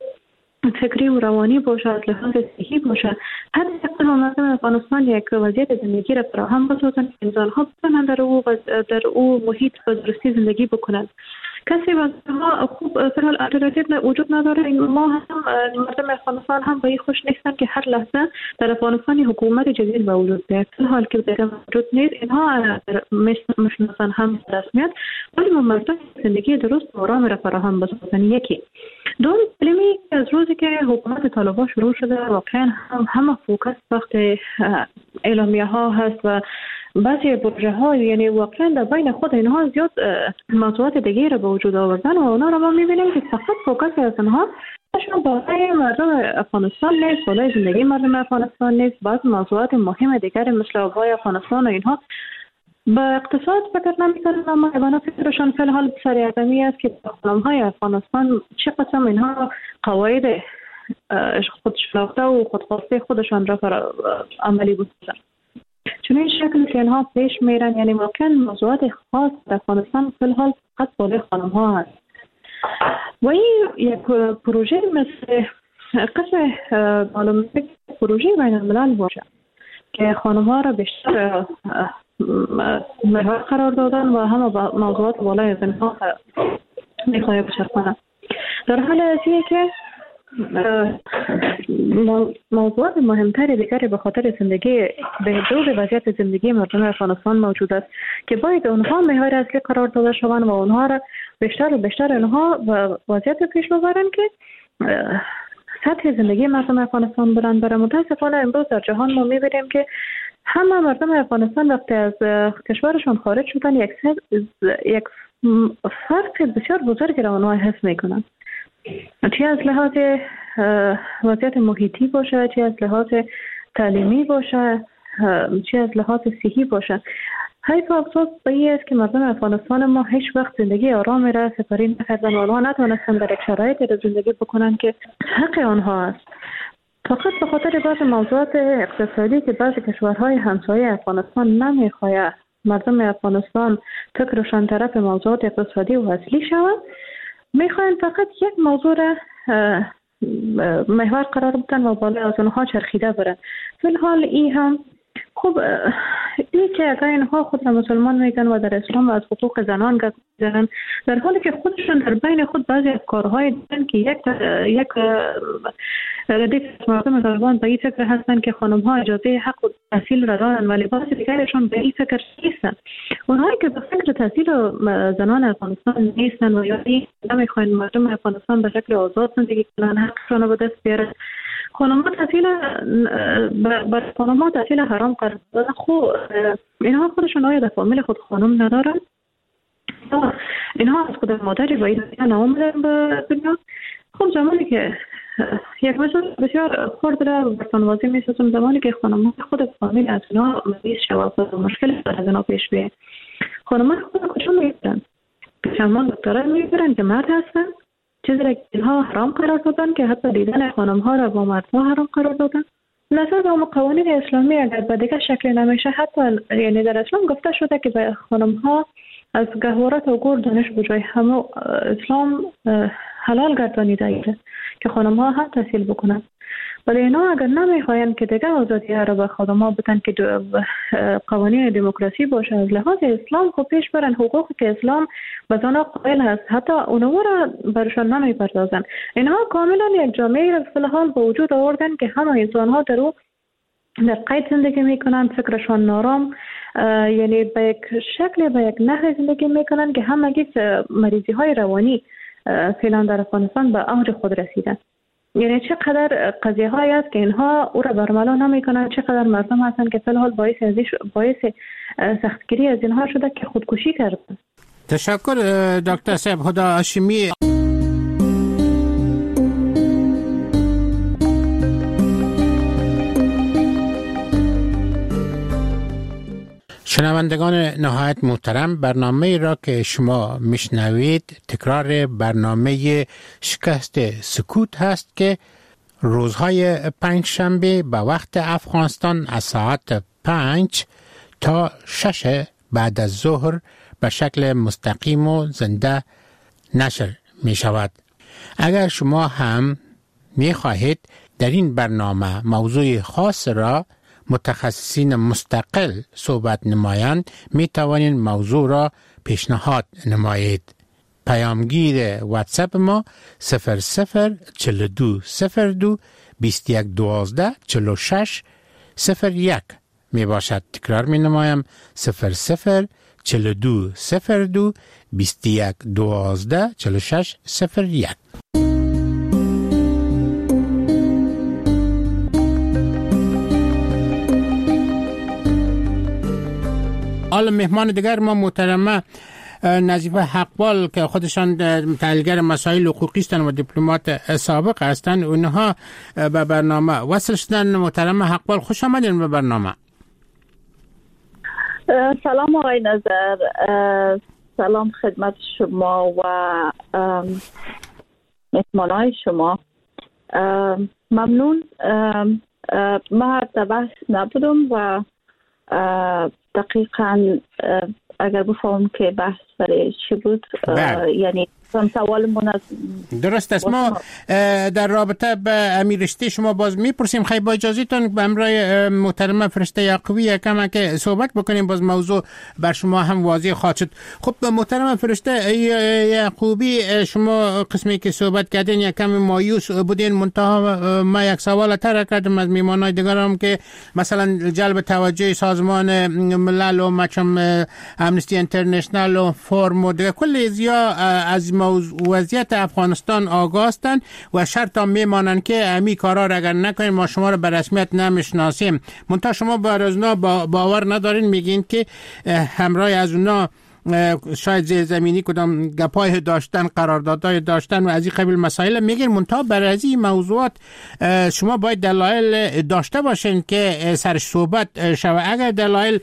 فکری و روانی باشه، از لحاظ صحی باشه، حتی اصلا مردم افغانستان یک وضعیت زندگی را فراهم بسازن که انسان‌ها بتونن در او در او محیط به درستی زندگی بکنن. کسی ما خوب فعلا الٹرناتیو وجود نداره. ما هم مردم افغانستان هم به این خوش نیستن که هر لحظه در افغانستان حکومت جدید به وجود بیاد. در حالی که دیگه وجود نیست، اینها میشناسن هم رسمیت، ولی ما مردم زندگی درست و آرام را فراهم بسازن. یکی دوم کلمی از روزی که حکومت طالبان شروع شده، واقعا هم همه فوکس وقت اعلامیه ها هست و بعضی پروژه ها، یعنی واقعا در بین خود اینها زیاد موضوعات دیگه را به وجود آوردن و اونا را ما میبینیم که فقط فوکس از اینها شما بالای مردم افغانستان نیست، بالای زندگی مردم افغانستان نیست. بعض موضوعات مهم دیگر مثل آبهای افغانستان و اینها با اقتصاد فکر نمی‌کنن، اما اینا فکرشان فی الحال سرگرمی است که خانم‌های افغانستان چه قسم اینها قواعد خودشناخته و خودخواسته خودشان را پر عملی بسازن. چون این شکل که اینها پیش میرن، یعنی واقعا موضوعات خاص در افغانستان فی الحال فقط بالای خانم‌ها هست. و این یک پروژه مثل قسم معلومه پروژه بین الملل باشه که خانم‌ها را بیشتر محور قرار دادن و همه موضوعات بالای از اینها میخواه بچرخانه. در حال ازیه که موضوعات مهمتری دیگری به خاطر زندگی بهبود وضعیت زندگی مردم افغانستان موجود است که باید اونها محور اصلی قرار داده شوند و اونها را بیشتر و بیشتر اونها وضعیت پیش ببرن که سطح زندگی مردم افغانستان برند بره. متاسفانه امروز در جهان ما میبینیم که همه مردم افغانستان وقتی از کشورشان خارج شدن یک یک فرق بسیار بزرگی را اونها حس میکنن، چی از لحاظ وضعیت محیطی باشه، چی از لحاظ تعلیمی باشه، چی از لحاظ صحی باشه. حیف افسوس به این است که مردم افغانستان ما هیچ وقت زندگی آرامی را سپری نکردن و آنها نتوانستن در یک شرایطی را زندگی بکنن که حق آنها است. فقط به خاطر بعض موضوعات اقتصادی که بعضی کشورهای همسایه افغانستان نمیخواه مردم افغانستان فکرشان طرف موضوعات اقتصادی و اصلی شود، میخواین فقط یک موضوع را محور قرار بدن و بالای از اونها چرخیده بره. فی الحال این هم خب این که اگر اینها خود را مسلمان میگن و در اسلام و از حقوق زنان گپ میزنن، در حالی که خودشون در بین خود بعضی افکارهای دارن که یک یک ردیف مردم طالبان به این فکر هستن که خانم ها اجازه حق و تحصیل را دارن، ولی بعضی دیگرشون به این فکر نیستن. اونهایی که به فکر تحصیل زنان افغانستان نیستن و یا نمیخواین مردم افغانستان به شکل آزاد زندگی کنن، حقشون رو به دست بیارن، خانم‌ها تحصیل بر خانم‌ها تحصیل حرام قرار دادن. خب اینها خودشون آیا در فامیل خود خانم ندارن؟ اینها از خود مادری با این نامدن به دنیا. خب زمانی که یک مثال بسیار خرد را برطانوازی می سازم، زمانی که خانم‌ها خود فامیل از اینها مریض شود و مشکل از اینها پیش بیاید، خانم‌ها خود کجا میگیرن؟ پیشمان دکترها میگیرن که مرد هستن، چیزی را که اینها حرام قرار دادن که حتی دیدن خانم‌ها را با مردها حرام قرار دادن. نظر به قوانین اسلامی اگر به دیگر شکل نمیشه، حتی یعنی در اسلام گفته شده که به خانم‌ها از گهوارت و گور دانش بجای همه اسلام حلال گردانیده ایده که خانم‌ها هم تحصیل بکنن. ولی اینا اگر نمیخواین که دیگه آزادی را به خودما بدن که قوانین دموکراسی باشه، از لحاظ اسلام خب پیش برن، حقوقی که اسلام به آنها قائل هست حتی اونها را برشان نمیپردازن. اینها کاملا یک جامعه را فی الحال به وجود آوردن که همه انسان ها در او در قید زندگی میکنن، فکرشان نارام، یعنی به یک شکل به یک نحو زندگی میکنن که همگی مریضی های روانی فعلا در افغانستان به اوج خود رسیدن. یعنی چقدر قضیه هایی است که اینها او را برملا نمیکنن، چقدر مردم هستند که فی الحال باعث باعث سختگیری از اینها شده که خودکشی کردن. تشکر دکتر صاحب. خدا هاشمی. شنوندگان نهایت محترم، برنامه را که شما میشنوید تکرار برنامه شکست سکوت هست که روزهای پنج شنبه به وقت افغانستان از ساعت پنج تا شش بعد از ظهر به شکل مستقیم و زنده نشر می شود. اگر شما هم می خواهید در این برنامه موضوع خاص را متخصصین مستقل صحبت نمایند، می توانید موضوع را پیشنهاد نمایید. پیامگیر واتساپ ما صفر صفر چهل و دو صفر دو بیست و یک دوازده چهل و شش صفر یک می باشد. تکرار می نمایم صفر صفر چهل و دو صفر دو بیست و یک دوازده چهل و شش صفر یک. حالا مهمان دیگر ما محترمه نظیفه حقبال که خودشان تحلیلگر مسائل حقوقی هستند و دیپلمات سابق هستند، اونها به برنامه وصل شدن. محترمه حقبال خوش آمدین به برنامه. سلام آقای نظر، سلام خدمت شما و مهمانای شما. ممنون. ما در بحث نبودم و دقیقاً اگر بفهم که بحث برای چی بود، یعنی سوال من از درست است. ما در رابطه به امیر رشته شما باز میپرسیم. خیلی با اجازهتون به همراه محترمه فرشته یعقوبی یکم که صحبت بکنیم، باز موضوع بر شما هم واضح خواهد شد. خب محترمه فرشته یعقوبی، شما قسمی که صحبت کردین یکم مایوس بودین، منتها ما یک سوال تر کردم از میمانای دیگرم که مثلا جلب توجه سازمان ملل و مچم امنستی اینترنشنال و فورم و دیگر کل زیا از وضعیت افغانستان آگاه هستند و شرط هم میمانند که امی کارا را اگر نکنین ما شما را به رسمیت نمیشناسیم. منتها شما بر از اونا باور ندارین، میگین که همراه از اونا شاید زیر زمینی کدام گپای داشتن، قراردادهای داشتن و از این قبیل مسائل میگین. منتها برای از این موضوعات شما باید دلایل داشته باشین که سرش صحبت شود. اگر دلایل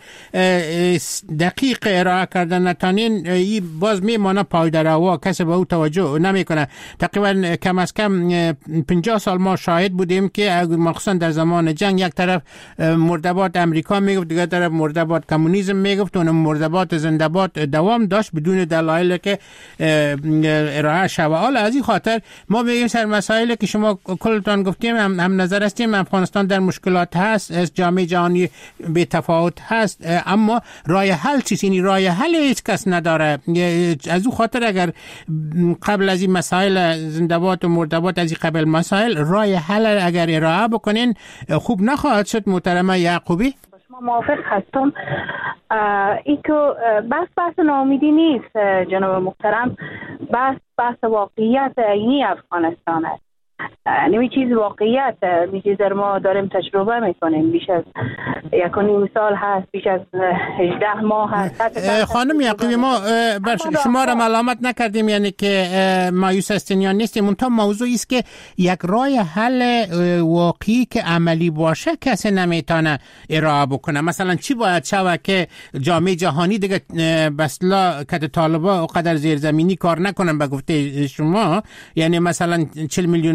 دقیق ارائه کردن نتانین، این باز میمانه پایدار هوا، کسی به او توجه نمیکنه. تقریبا کم از کم پنجاه سال ما شاهد بودیم که مخصوصا در زمان جنگ یک طرف مردباد امریکا میگفت، دیگر طرف مردباد کمونیسم میگفت، اون مردباد زنده‌باد دوام داشت بدون دلایلی که ارائه شود. حالا از این خاطر ما میگیم سر مسائلی که شما کلتان گفتیم هم, هم نظر هستیم. افغانستان در مشکلات هست، از جامعه جهانی بی تفاوت هست، اما راه حل چیست؟ یعنی راه حل هیچ کس نداره. از اون خاطر اگر قبل از این مسائل زنده‌باد و مردباد، از این قبل مسائل راه حل اگر ارائه بکنین خوب نخواهد شد. محترمه یعقوبی موافق هستم. ای که بحث بحث ناامیدی نیست جناب محترم، بحث بحث واقعیت عینی افغانستان است. نمی چیز واقعیت می چیز در ما داریم تجربه میکنیم. بیش از یک و نیم سال هست، بیش از هجده ماه هست. خانم یعقوبی، ما بر شما را ملامت نکردیم یعنی که مایوس هستین یا نیستیم، منتها موضوعی است که یک راه حل واقعی که عملی باشه کسی نمیتونه ارائه بکنه. مثلا چی باید شود که جامعه جهانی دیگه بسلا که طالبا قدر زیرزمینی کار نکنن به گفته شما؟ یعنی مثلا چهل میلیون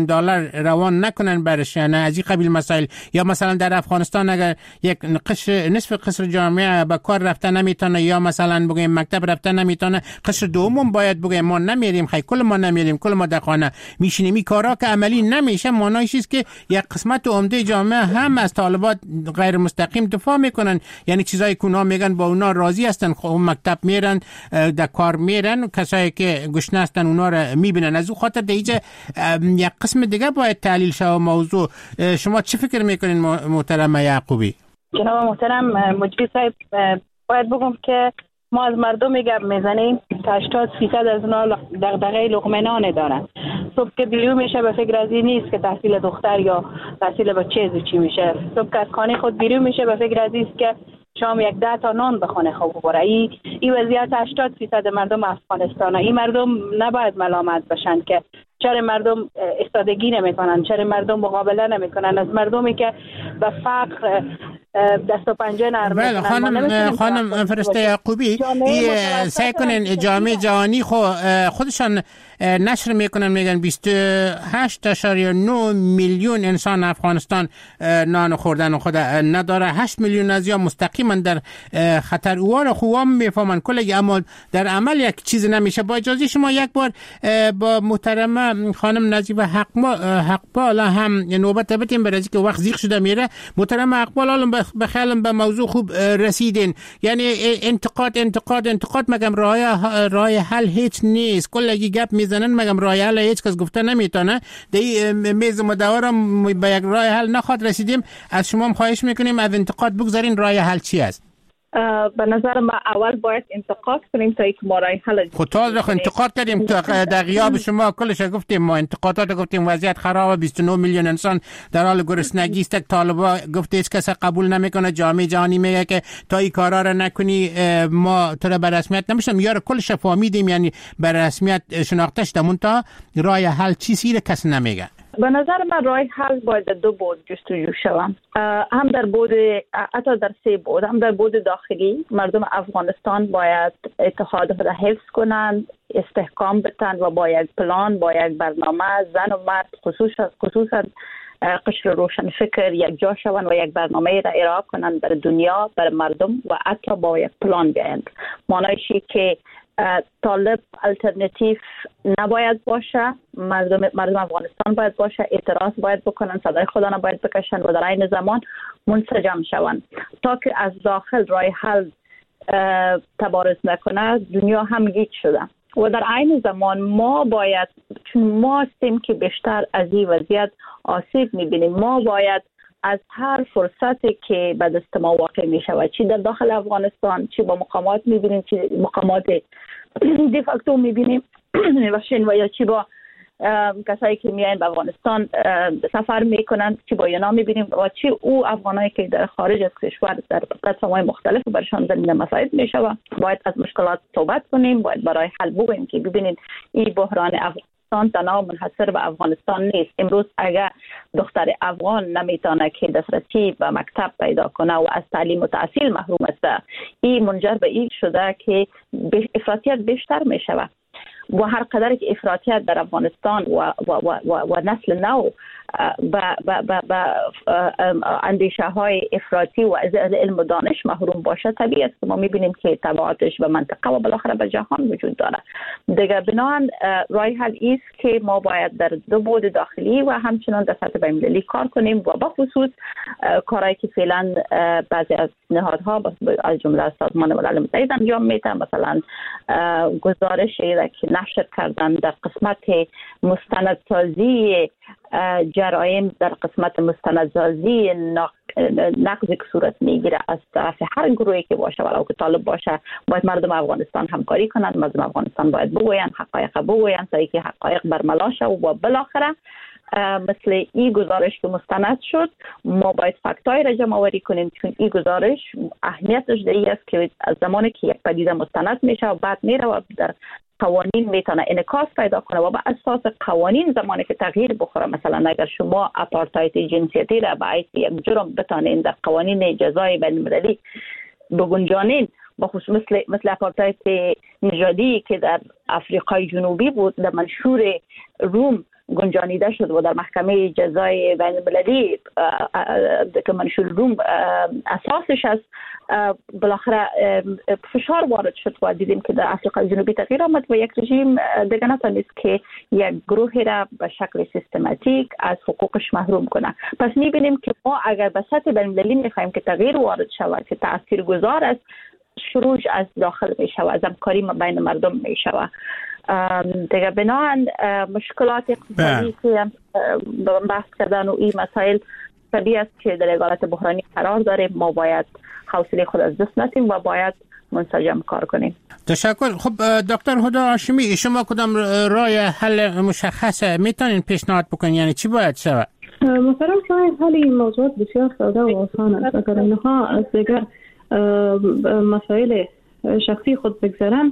دلار روان نکنن برش، نه از این قبیل مسائل. یا مثلا در افغانستان اگر یک قشر نصف قشر جامعه به کار رفتن نمیتونه یا مثلا بگیم مکتب رفتن نمیتونه، قشر دوم باید بگیم ما نمیریم، خیلی کل ما نمیریم، کل ما در خانه میشینیم. این کارا که عملی نمیشه معنیش است که یک قسمت عمده جامعه هم از طالبات غیر مستقیم دفاع میکنن، یعنی چیزایی که اونا میگن با اونا راضی هستن، خب مکتب میرن، در کار میرن، کسایی که گشنه هستن اونا رو میبینن. از اون خاطر دیگه یک قسم دیگه باید تحلیل شه موضوع. شما چه فکر میکنین محترم یعقوبی؟ جناب محترم مجری صاحب، باید بگم که ما از مردم گپ میزنیم که هشتاد فیصد از اونا دغدغه لقمه نان دارن. صبح که بیرون میشه به فکر از این نیست که تحصیل دختر یا تحصیل بچه چی میشه. صبح که از خانه خود بیرون میشه به فکر از این که شام یک ده تا نان بخونه خوب بخوره. این ای وضعیت هشتاد فیصد مردم افغانستان. این مردم نباید ملامت بشن که چرا مردم استادگی نمیکنن، چرا مردم مقابله نمیکنن. از مردمی که به فقر دست و پنجه نرم بله خانم خانم فرشته یعقوبی، سعی کنین جامعه جهانی خو خودشان نشر میکنن، میگن بیست و هشت اشاریه نه میلیون انسان افغانستان نان خوردن خود نداره، هشت میلیون از یا مستقیما در خطر. اوان خوام میفهمن کلی، اما در عمل یک چیز نمیشه. با اجازه شما یک بار با محترمه خانم نجیبه حقبال هم نوبت بدیم، برای که وقت زیغ شده میره. محترمه حقبال بخیالم به موضوع خوب رسیدین، یعنی انتقاد انتقاد انتقاد مگم راه راه حل هیچ نیست، کلگی گپ میزنن مگم راه حل هیچ کس گفته نمیتونه. دی میز مداورم به یک راه حل نخواد رسیدیم. از شما خواهش میکنیم از انتقاد بگذارین راه حل چی است؟ به نظر ما اول باید انتقاد کنیم تا اینکه ما راه حل. خود تا انتقاد کردیم در غیاب شما کلش گفتیم، ما انتقادات گفتیم وضعیت خرابه، بیست و نه میلیون انسان در حال گرسنگی است. طالبا گفته هیچ کس قبول نمیکنه، جامعه جهانی میگه که تا این کارا رو نکنی ما تو رو به رسمیت نمیشم. یار کلش فهمیدیم، یعنی به رسمیت شناخته شده، منتها راه حل چیزی رو کس نمیگه. به نظر من راه حل باید در دو بود جستجو شوم، هم در بود حتی در سه بود. هم در بود داخلی، مردم افغانستان باید اتحاد خود حفظ کنند، استحکام بتن و با یک پلان، با یک برنامه، زن و مرد خصوصا خصوصا قشر روشن فکر یک جا شوند و یک برنامه را ارائه کنند بر دنیا، بر مردم، و حتی با یک پلان بیایند. معنیش که طالب الटरनेटिव نباید باشه، مردم مردم افغانستان باید باشه، اعتراض باید بکنن، صدای خدا را باید بکشن و در این زمان منسجم شوند تا که از داخل راه حل تبارز نکنه. دنیا هم گیج شده و در عین زمان ما باید، چون ما هستیم که بیشتر از این وضعیت آسیب میبینیم، ما باید از هر فرصتی که به دست ما واقع می شود، چی در داخل افغانستان، چی با مقامات می بینیم، چی مقامات دی فاکتو می بینیم و یا چی با کسایی که میاین به افغانستان سفر میکنند، چی با اینا می بینیم و چی او افغانایی که در خارج از کشور در قسمت‌های مختلف برشان زمینه مساعد می شود. باید از مشکلات صحبت کنیم، باید برای حل بگوییم که ببینید این بحران افغانستان تنها منحصر به افغانستان نیست. امروز اگر دختر افغان نمیتونه که دسترسی به مکتب پیدا کنه و از تعلیم و تحصیل محروم است، این منجر به این شده که افراطیت بیشتر می شود و هر قدر که افراطیت در افغانستان و و و و, و نسل نو با با با, با اندیشه های افراطی و از علم و دانش محروم باشه، طبیعی است که ما میبینیم که تبعاتش به منطقه و بالاخره به جهان وجود داره. دیگه بنابراین راه حل است که ما باید در دو بود داخلی و همچنان در سطح بین‌المللی کار کنیم و به خصوص کارهایی که فعلا بعضی از نهادها از جمله سازمان ملل متحد انجام میدن، مثلا گزارشی را که نشر کردن در قسمت مستندسازی جرایم، در قسمت مستندسازی نقضی که صورت میگیره از طرف هر گروهی که باشه، ولو که طالب باشه، باید مردم افغانستان همکاری کنند. مردم افغانستان باید بگویند، حقایق بگویند تا اینکه حقایق برملا شه و بالاخره مثل این گزارش که مستند شد ما باید فکتای را جمع آوری کنیم، چون این گزارش اهمیتش در این است که از زمانی که یک پدیده مستند میشه و بعد میره و در قوانین میتونه انعکاس پیدا کنه و به اساس قوانین زمانی که تغییر بخوره، مثلا اگر شما آپارتاید جنسیتی را به حیث یک جرم بتانین در قوانین جزای بین المللی بگنجانین، بخصوص مثل مثل آپارتاید نژادی که در آفریقای جنوبی بود، در منشور روم گنجانیده شد و در محکمه جزای بین المللی که منشور روم اساسش است، بالاخره فشار وارد شد و دیدیم که در آفریقای جنوبی تغییر آمد و یک رژیم دیگه نتونست که یک گروهی را به شکل سیستماتیک از حقوقش محروم کنه. پس میبینیم که ما اگر به سطح بین المللی میخوایم که تغییر وارد شود که تاثیرگذار است، شروع از داخل میشه و از همکاری بین مردم میشه. دیگه بنابراین مشکلات اقتصادی که بحث کردن و این مسائل طبیعی است که در یک حالت بحرانی قرار داریم. ما باید حوصله خود از دست ندیم و باید منسجم کار کنیم. تشکر. خب دکتر هدی هاشمی، شما کدام راه حل مشخص میتونین پیشنهاد بکنین؟ یعنی چی باید شود؟ مثلا راه حل این موضوع بسیار ساده و آسان است. اگر اینها از دیگر مسائل شخصی خود بگذارن،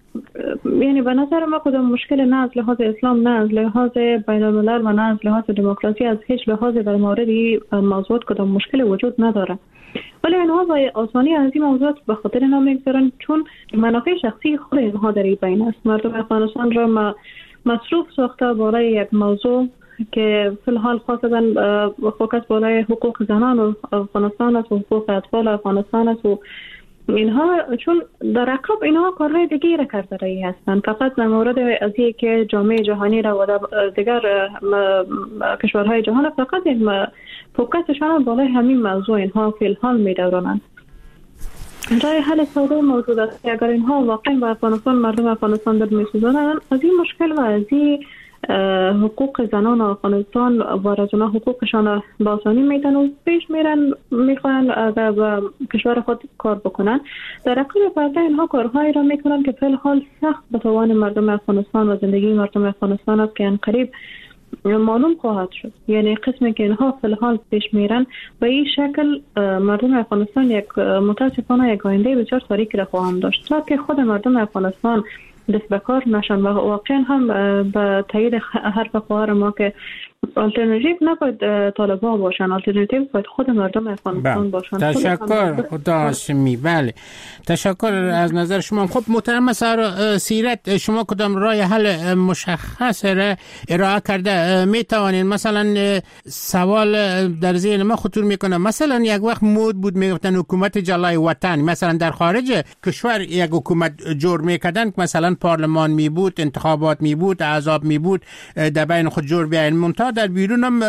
یعنی به نظر ما کدام مشکل نه از لحاظ اسلام، نه از لحاظ بین الملل و نه از لحاظ دموکراسی، از هیچ لحاظ در مورد این موضوعات کدام مشکل وجود نداره. ولی اینها با آسانی از این موضوعات به خاطر اینا میگذارن چون منافع شخصی خود اینها در این بین است. مردم افغانستان را مصروف ساخته بالای یک موضوع که فی الحال خاصتا فوکس بالای حقوق زنان و افغانستان است و حقوق اطفال افغانستان است و اینها، چون در عقب اینها کارهای دیگه را کرده رایی هستند. فقط در مورد از این که جامعه جهانی را و دیگر کشورهای جهان فقط فوکسشان بالای همین موضوع اینها فی الحال می دورانند. رای حل ساده موجود است که اگر اینها واقعا با افغانستان، مردم افغانستان در می سوزانند، از این مشکل و از این حقوق زنان افغانستان و رجنا حقوقشان با آسانی میدن و پیش میرن، میخوان اگر با کشور خود کار بکنن. در عقب پرده اینها کارهایی را میکنن که فی الحال سخت به توان مردم افغانستان و زندگی مردم افغانستان است که ان قریب معلوم خواهد شد. یعنی قسمی که اینها فی الحال پیش میرن به این شکل مردم افغانستان یک متاسفانه یک آینده بسیار تاریک را خواهم داشت تا که خود مردم افغانستان دست به کار نشن. و واقعا هم به تایید حرف خواهر ما که آلترناتیو نباید طالبان باشن، آلترناتیو باید خود مردم افغانستان باشن. تشکر هدی هاشمی. بله تشکر از نظر شما. خب محترم سیرت، شما کدام راه حل مشخص را ارائه کرده می توانین؟ مثلا سوال در ذهن ما خطور میکنه، مثلا یک وقت مود بود میگفتن حکومت جلای وطن، مثلا در خارج کشور یک حکومت جور میکردن، مثلا پارلمان می بود، انتخابات می بود، احزاب می بود، در بین خود جور بیاین. منتها در بیرون هم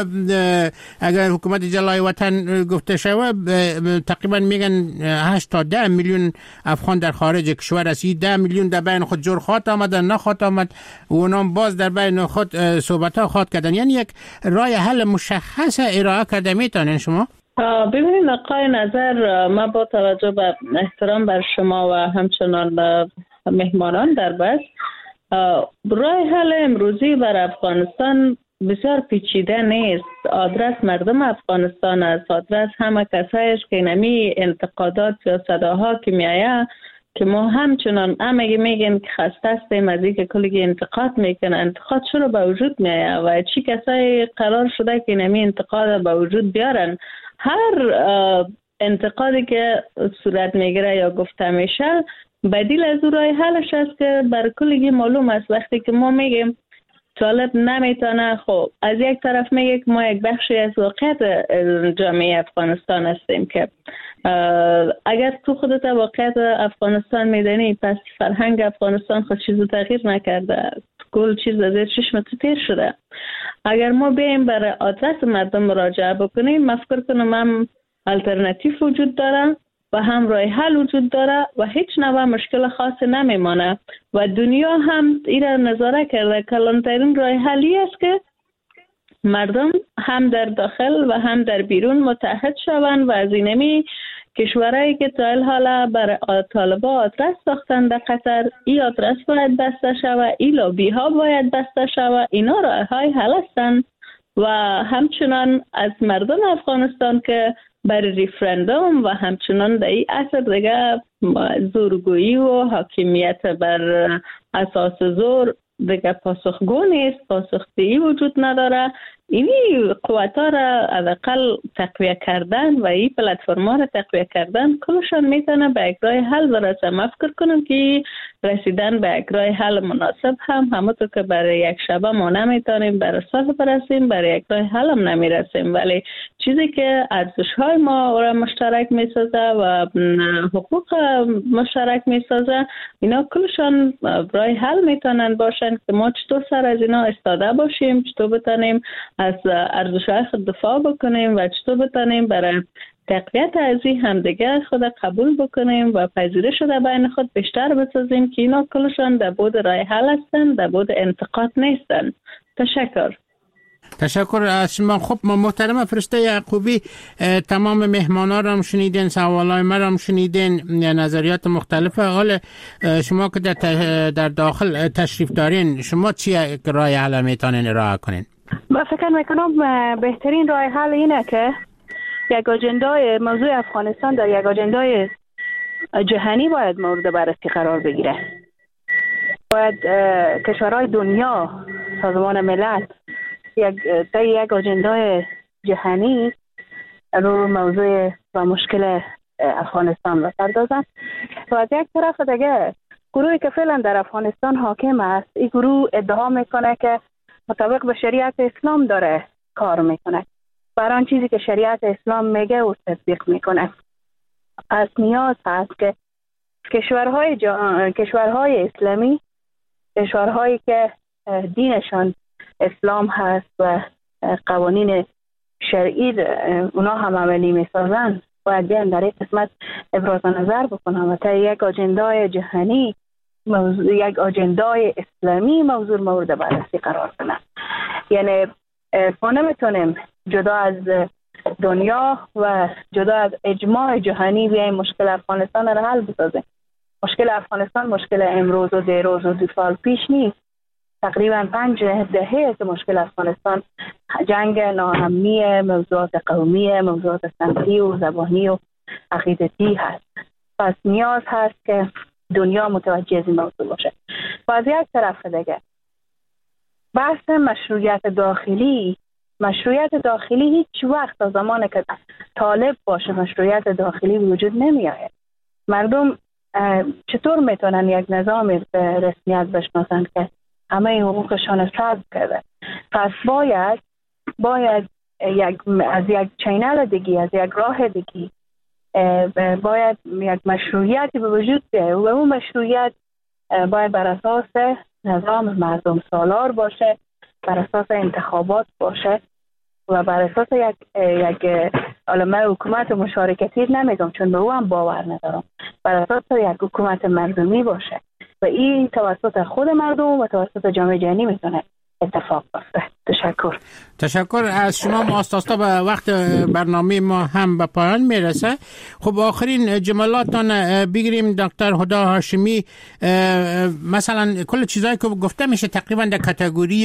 اگر حکومت جلای وطن گفته شود تقریبا میگن هشت تا ده میلیون افغان در خارج کشور است. ده میلیون در بین خود جور خواهد آمد، نخواهد آمد و اونام باز در بین خود صحبت ها خواهد کردن. یعنی یک راه حل مشخص ارائه کرده میتونین شما؟ ببینید آقای نظر، ما با توجه به احترام بر شما و همچنان مهمانان در بس، راه حل امروزی بر افغانستان بسیار پیچیده نیست. آدرس مردم افغانستان است، آدرس همه کسایش که نمی انتقادات یا صداها که میایه که ما همچنان همه میگن که خسته هستیم از اینکه کلی انتقاد میکنه. انتقاد چرا به وجود میایه و چی کسایی قرار شده که نمی انتقاد به وجود بیارن؟ هر انتقادی که صورت میگیره یا گفته میشه بدیل از اون راه حلش است که بر کلی معلوم است. وقتی که ما میگیم طالب نمیتونه، خب از یک طرف میگه که ما یک بخشی از واقعیت جامعه افغانستان هستیم که اگر تو خودت واقعیت افغانستان میدانی پس فرهنگ افغانستان خود چیزو تغییر نکرده، کل چیز از چشم تو تیر شده. اگر ما بیم برای آدرس مردم مراجعه بکنیم، من فکر کنم هم الटरनेटिव وجود داره و هم راه حل وجود داره و هیچ نوع مشکل خاص نمیمانه و دنیا هم ایره نظاره کرده. کلانترین راه حلی است که مردم هم در داخل و هم در بیرون متحد شوند و از اینمی کشورهایی که تا حالا بر طالبا آدرس ساختن در قطر، این آدرس باید بسته شود، این لابی ها باید بسته شود. اینا راه های حل هستند و همچنان از مردم افغانستان که بر ریفرندوم و همچنان در این اثر دیگه زورگویی و حاکمیت بر اساس زور دیگه پاسخگو نیست، پاسخگویی وجود نداره. اینی قوتا را حداقل تقویه کردن و این پلتفرما را تقویه کردن کلشان میتونه به یک راه حل برسه. من فکر کنم که رسیدن به یک راه حل مناسب هم همونطور که برای یک شبه ما نمیتونیم برای سال برسیم، برای یک راه حل هم نمیرسیم، ولی چیزی که ارزش های ما را مشترک میسازه و حقوق مشترک میسازه اینا کلشان راه حل میتونن باشن که ما چطور سر از اینا استاده باشیم، چطور بتونیم از ارزش‌های خود دفاع بکنیم و چطور بتونیم برای تقویت از این همدیگه خود قبول بکنیم و پذیرش در بین خود بیشتر بسازیم که اینا کلشان در بود راه حل هستن، در بود انتقاد نیستن. تشکر. تشکر از شما. خب محترم فرشته یعقوبی، تمام مهمانا را هم شنیدین، سوالای ما را هم شنیدین، نظریات مختلفه. حال شما که در, در داخل تشریف دارین، شما چی راه حل میتونین ارائه کنین؟ من فکر میکنم بهترین راه حل اینه که یک اجندای موضوع افغانستان در یک اجندای جهانی باید مورد بررسی قرار بگیره. باید کشورهای دنیا، سازمان ملل یک در یک اجندای جهانی رو موضوع و مشکل افغانستان بپردازن. و از یک طرف دیگه گروهی که فعلا در افغانستان حاکم است، این گروه ادعا میکنه که مطابق به شریعت اسلام داره کار میکنه، برای آن چیزی که شریعت اسلام میگه او تطبیق میکنه. از نیاز هست که کشورهای جا... کشورهای اسلامی، کشورهایی که دینشان اسلام هست و قوانین شرعی اونا هم عملی میسازن، باید بیان در این قسمت ابراز نظر بکنن و تا یک اجندای جهانی، موضوع یک اجندای اسلامی موضوع مورد بررسی قرار کنن. یعنی ما نمیتونیم جدا از دنیا و جدا از اجماع جهانی بیایم مشکل افغانستان را حل بسازیم. مشکل افغانستان مشکل امروز و دیروز و دو سال پیش نیست. تقریبا پنج دهه که مشکل افغانستان جنگ ناامنی، موضوعات قومی، موضوعات سنفی و زبانی و عقیدتی هست. پس نیاز هست که دنیا متوجه از این موضوع باشه. و از یک طرف دیگه بحث مشروعیت داخلی، مشروعیت داخلی هیچ وقت تا زمانی که طالب باشه مشروعیت داخلی وجود نمی آید. مردم چطور میتونن یک نظام رسمیت بشناسند که همه حقوقشان سلب کرده؟ پس باید باید یک از یک چینل دیگی، از یک راه دیگی باید یک مشروعیتی به وجود بیاید و اون مشروعیت باید بر اساس نظام مردم سالار باشه، بر اساس انتخابات باشه و بر اساس یک یک علمه حکومت مشارکتی نمیگم چون به او هم باور ندارم، بر اساس یک حکومت مردمی باشه و این توسط خود مردم و توسط جامعه جهانی میتونه اتفاق بیفته. تشکر. تشکر از شما. مؤسسا به وقت برنامه ما هم به پایان میرسه. خب آخرین جملاتان بگیریم. دکتر هدا هاشمی، مثلا کل چیزایی که گفته میشه تقریبا در کاتگوری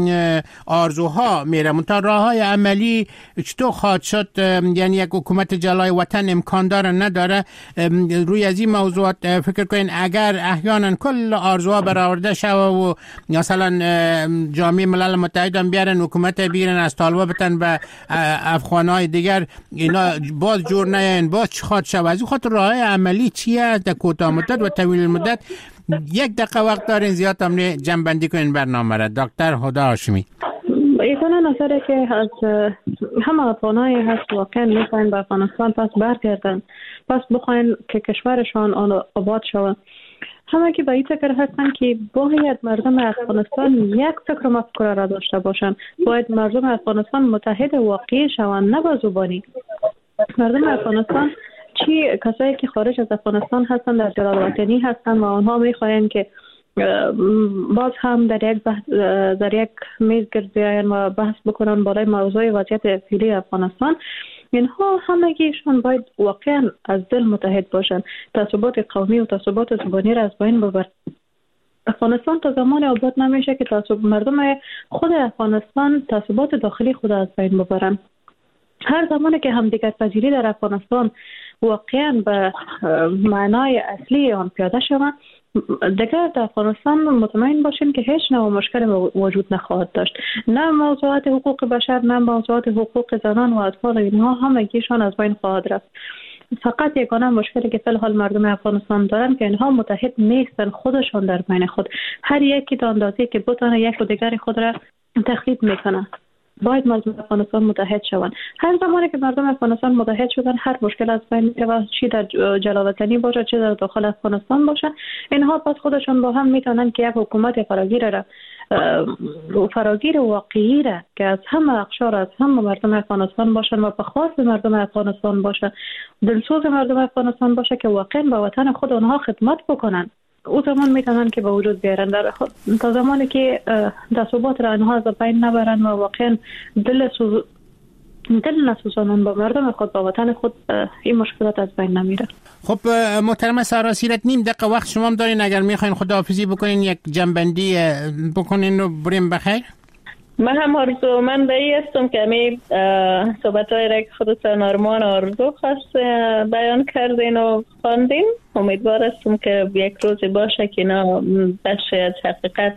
آرزوها میره، منتها راههای عملی چطور خواهد شد؟ یعنی یک حکومت جلای وطن امکان داره نداره؟ روی از این موضوعات فکر کنین اگر احیانا کل آرزوها برآورده شود و مثلا جامعه ملل متحد هم بیارن حکومت بیارن از طالبا بتن به افغانهای دیگر، اینا باز جور نیاین، باز چی خواهد شود؟ از این خاطر راه عملی چیه در کوتاه مدت و طویل مدت؟ یک دقیقه وقت دارین، زیاد هم نه، جنبندی کنین برنامه را. دکتر هدا هاشمی. ایتانا نظره که از همه افغانایی هست واقعا میخواین به افغانستان پس برگردن، پس بخواین که کشورشان آباد شود. همه که به این فکر هستن که باید مردم افغانستان یک فکر و مفکوره را داشته باشن، باید مردم افغانستان متحد واقعی شوند، نه با زبانی. مردم افغانستان چی کسایی که خارج از افغانستان هستن در جلال وطنی هستن و آنها میخواین که باز هم در یک بحث در یک میز گرد بیاین و بحث بکنن بالای موضوع وضعیت فعلی افغانستان. اینها همگیشون باید واقعا از دل متحد باشن، تعصبات قومی و تعصبات زبانی را از بین ببرن. افغانستان تا زمان آباد نمیشه که تعصب مردم خود افغانستان تعصبات داخلی خود از بین ببرن. هر زمانی که همدیگر پذیری در افغانستان واقعا به معنای اصلی آن پیاده شود، دیگر در افغانستان مطمئن باشین که هیچ نوع مشکل وجود نخواهد داشت. نه موضوعات حقوق بشر، نه موضوعات حقوق زنان و اطفال، اینها همگیشان از بین خواهد رفت. فقط یگانه مشکلی که فی الحال مردم افغانستان دارن که اینها متحد نیستن، خودشان در بین خود هر یکی تا اندازه‌ای که بتونه یک و دیگر خود را تخریب میکنه. باید مردم افغانستان متحد شوند. هر زمانی که مردم افغانستان متحد شدن هر مشکل از بین میره، چی در جلاوطنی باشه چی در داخل افغانستان باشه، اینها پس خودشان با هم میتونن که یک حکومت فراگیر را فراگیر واقعی را که از همه اقشار از همه مردم افغانستان باشن و به خواست مردم افغانستان باشه، دلسوز مردم افغانستان باشه که واقعا به وطن خود آنها خدمت بکنن، او زمان میتونن که به وجود بیارن. در تا زمانی که تصوبات را آنها از بین نبرن و واقعا دل سوز دل نسوزانن با مردم خود با وطن خود، این مشکلات از بین نمیره. خب محترم سراسیرت نیم دقیقه وقت شما هم دارین، اگر میخواین خداحافظی بکنین یک جنبندی بکنین و بریم بخیر. من هم آرزو من به این هستم که همی صحبت های را که خودتان آرمان آرزو خواست بیان کردین و خواندین. امیدوار هستم که یک روزی باشه که اینا بخشی از حقیقت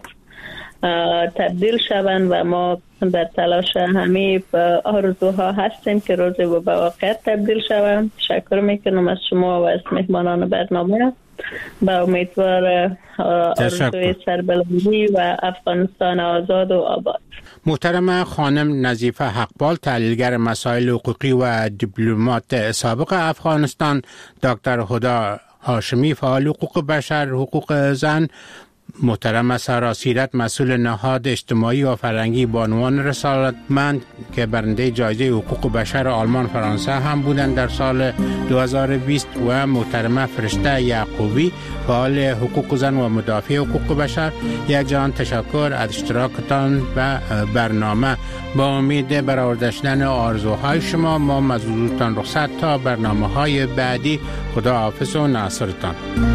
تبدیل شوند و ما در تلاش همه آرزوها هستیم که روزی به واقعیت تبدیل شوند. تشکر میکنم از شما و از مهمانان برنامه. با امیدوار آرزوی سربلندی و افغانستان آزاد و آباد. محترم خانم نظیفه حقبال، تحلیلگر مسائل حقوقی و دیپلمات سابق افغانستان، دکتر هدا هاشمی، فعال حقوق بشر، حقوق زن، محترم سراسیرت، مسئول نهاد اجتماعی و فرهنگی بانوان رسالتمند که برنده جایزه حقوق بشر آلمان فرانسه هم بودند در سال دو هزار و بیست، و محترم فرشته یعقوبی، فعال حقوق زن و مدافع حقوق بشر. یک جهان تشکر از اشتراکتان و برنامه. با امید برآورده شدن آرزوهای شما ما مزودتان رخصت تا برنامه‌های بعدی. خدا حافظ و ناصرتان.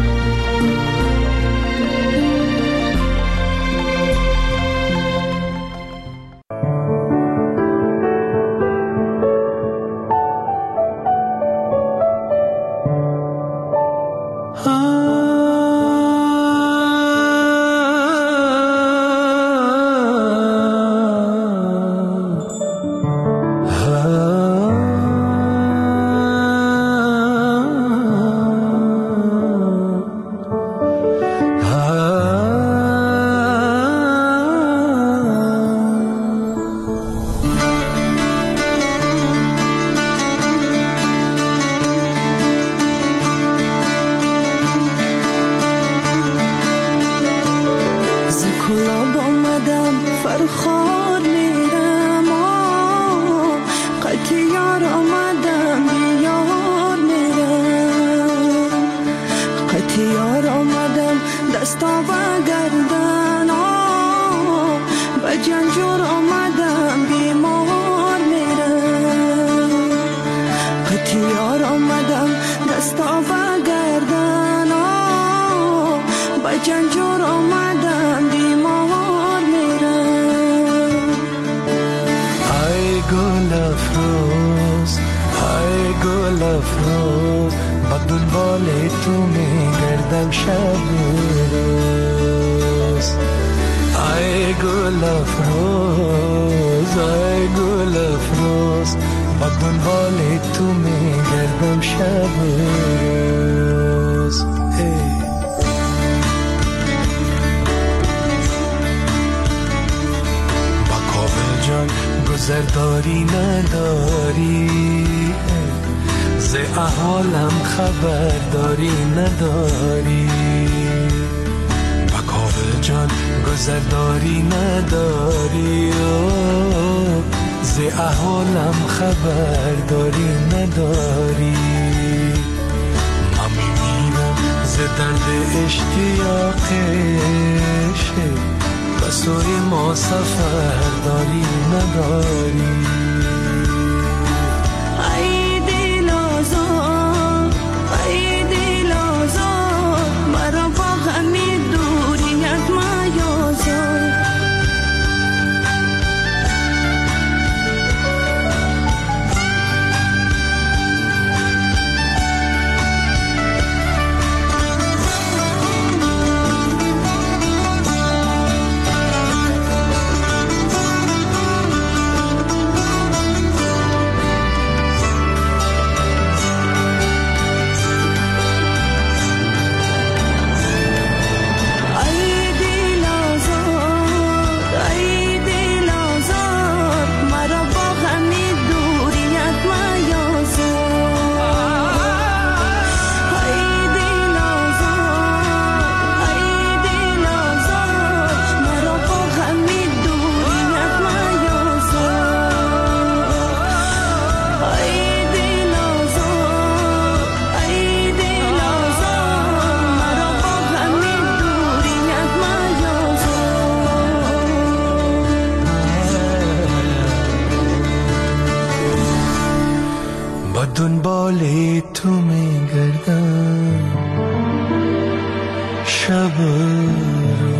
گذرداری نداری، ز احوالم خبرداری نداری. بکاوه جان گذرداری نداری، ز احوالم خبرداری نداری. من میمیرم ز درد اشتیاقش، به سوی ما سفر داری نداری. ای دل آزاد، ای دل آزاد، مرا با همین دوریت میازاد. دنبال تو میگردم شب و روز.